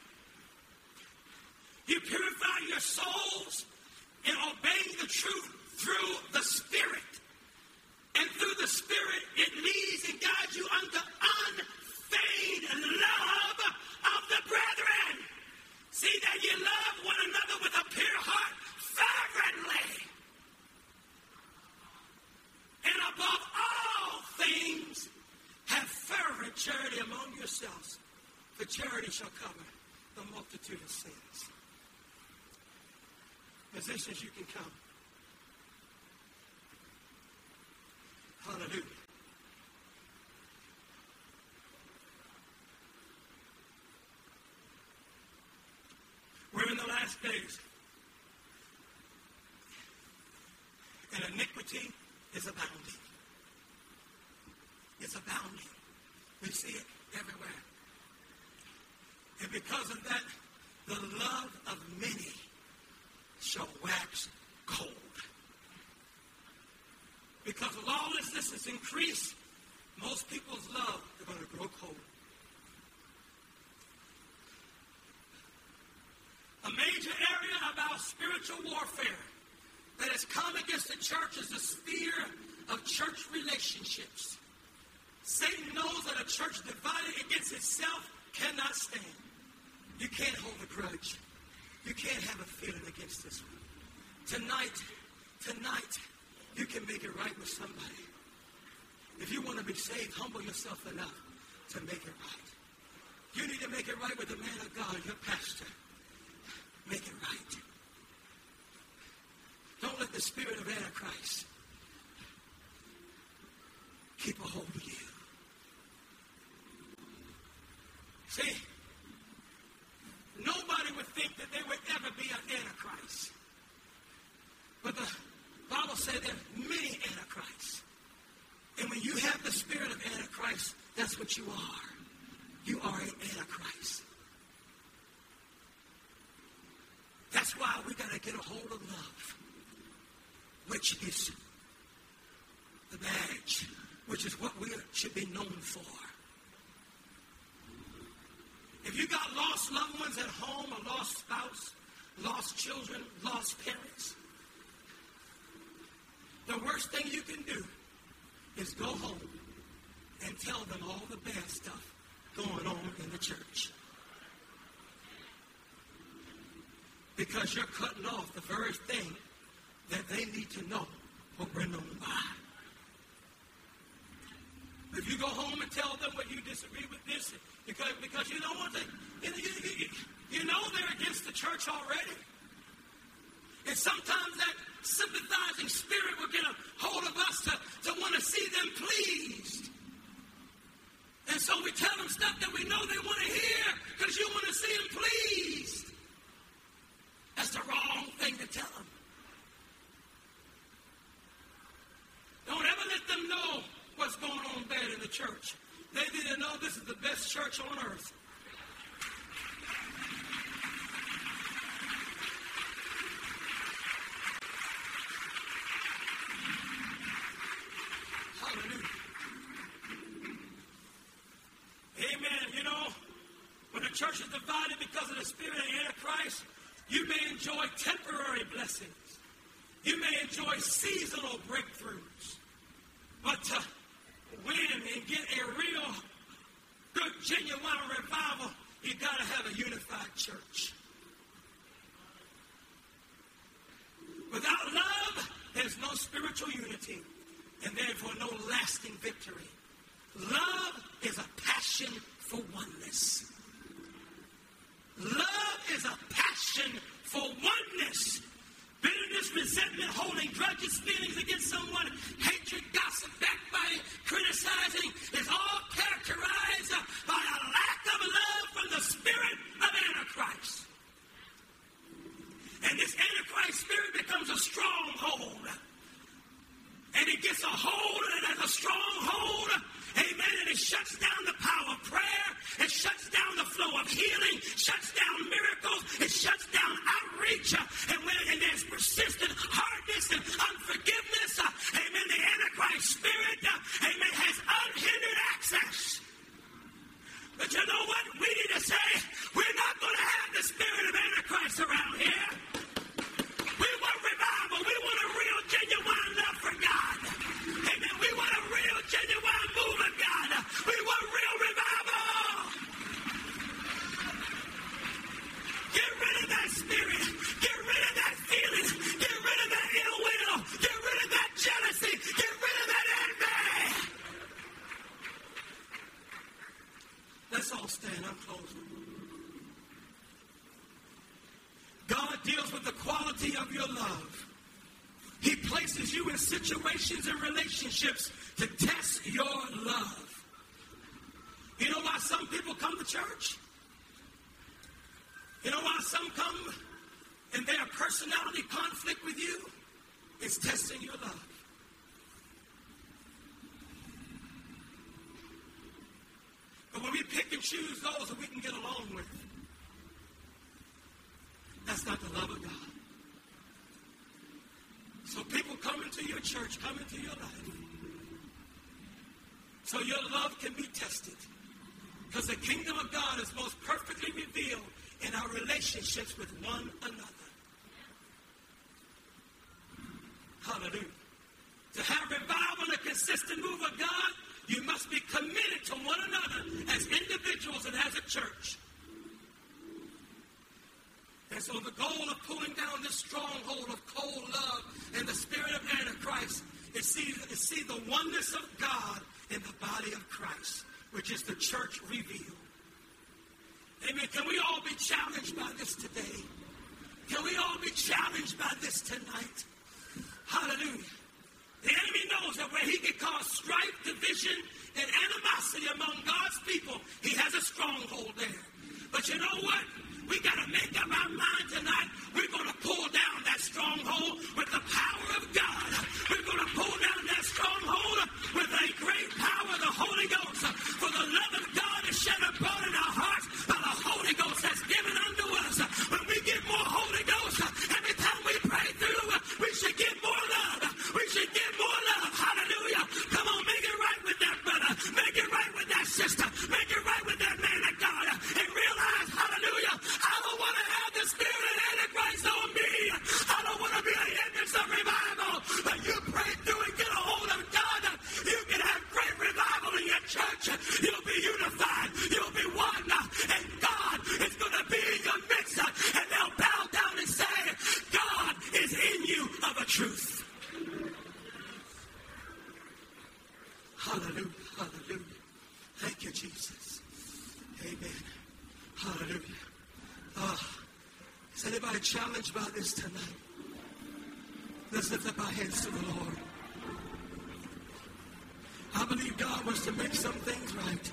Speaker 1: You purify your souls in obeying the truth through the Spirit. And through the Spirit, it leads and guides you unto unfeigned love of the brethren. See that you love one another with a pure heart fervently. And above all things, have fervent charity among yourselves, for charity shall cover the multitude of sins. Musicians, you can come. Hallelujah. We're in the last days. And iniquity is abounding. It's abounding. We see it everywhere. And because of that, the love of many shall wax cold. Because lawlessness has increased, most people's love is going to grow cold. A major area of our spiritual warfare that has come against the church is the sphere of church relationships. Satan knows that a church divided against itself cannot stand. You can't hold a grudge. You can't have a feeling against this one. Tonight, tonight, you can make it right with somebody. If you want to be saved, humble yourself enough to make it right. You need to make it right with the man of God, your pastor. Make it right. Don't let the spirit of Antichrist keep a hold of you. See, nobody would think that there would ever be an Antichrist. But the Bible said there are many Antichrists. And when you have the spirit of Antichrist, that's what you are. You are an Antichrist. That's why we got to get a hold of love, which is the badge, which is what we should be known for. If you got lost loved ones at home, a lost spouse, lost children, lost parents, the worst thing you can do is go home and tell them all the bad stuff going on in the church. Because you're cutting off the very thing that they need to know what we're known by. If you go home and tell them what you disagree with this, because, because you know what they, you, you, you know they're against the church already. And sometimes that sympathizing spirit will get a hold of us to, to want to see them pleased. And so we tell them stuff that we know they want to hear because you want to see them pleased. That's the wrong thing to tell them. Don't ever let them know what's going on bad in the church. They need to know this is the best church on earth. Hallelujah. Amen. You know, when the church is divided because of the spirit of Antichrist, you may enjoy temporary blessings. You may enjoy seasonal breakthroughs. But to win and get a real good, genuine revival, you got to have a unified church. Without love, there's no spiritual unity and therefore no lasting victory. Love is a passion for oneness. Love is a passion for oneness. Bitterness, resentment, holding grudges, feelings against someone, hatred, gossip, backbiting, criticizing is all characterized by a lack of love from the spirit of Antichrist. And this Antichrist spirit becomes a stronghold. And it gets shuts down the power of prayer. It shuts down the flow of healing, shuts down miracles. It shuts down outreach. Uh, and when and there's persistent hardness and unforgiveness, uh, amen, the Antichrist spirit, uh, amen, has unhindered access. But you know what? We need to say, we're not going to have the spirit of Antichrist around here. We want revival. We want a real, genuine love for God. Amen. We want a real, genuine move of God. We want real revival. Get rid of that spirit. Get rid of that feeling. Get rid of that ill will. Get rid of that jealousy. Get rid of that envy. Let's all stand. I'm closing. God deals with the quality of your love. He places you in situations and relationships to test your love. You know why some people come to church? You know why some come and their personality conflict with you? It's testing your love. But when we pick and choose those that we can get along with, that's not the love of God. So people come into your church, come into your life, so your love can be tested. Because the kingdom of God is most perfectly revealed in our relationships with one another. Hallelujah. To have revival and a consistent move of God, you must be committed to one another as individuals and as a church. And so the goal of pulling down this stronghold of cold love and the spirit of Antichrist is see, is see the oneness of God in the body of Christ, which is the church revealed. Amen. Can we all be challenged by this today? Can we all be challenged by this tonight? Hallelujah. The enemy knows that where he can cause strife, division, and animosity among God's people, he has a stronghold there. But you know what? We got to make up our mind tonight. We're going to pull down that stronghold with the power of God. We're going to pull down that stronghold with a great power of the Holy Ghost. For the love of God is shed abroad in our hearts by the Holy Ghost that's given unto us. When we get more Holy Ghost, every time we pray through, we should get more love. We should get more love. Hallelujah. Come on, make it right with that brother. Make it right with that sister. Make it right with that man of God. And realize, hallelujah, I don't want to have the spirit of Antichrist on me. I don't want to be a hindrance of revival. But you pray through and get a hold of God. You can have great revival in your church. You'll be unified. You'll be one. And God is going to be in your midst. And they'll bow down and say, God is in you of a truth. Hallelujah. Hallelujah. Thank you, Jesus. Amen. Hallelujah. Uh, is anybody challenged by this tonight? Let's lift up our hands to the Lord. I believe God wants to make some things right.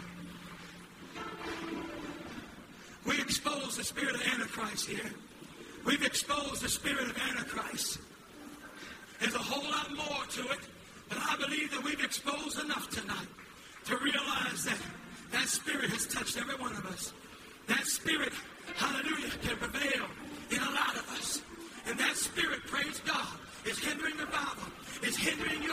Speaker 1: We expose the spirit of Antichrist here. We've exposed the spirit of Antichrist. There's a whole lot more to it, but I believe that we've exposed enough tonight to realize that that spirit has touched every one of us. That spirit, hallelujah, can prevail in a lot of us. And that spirit, praise God, is hindering revival, is hindering your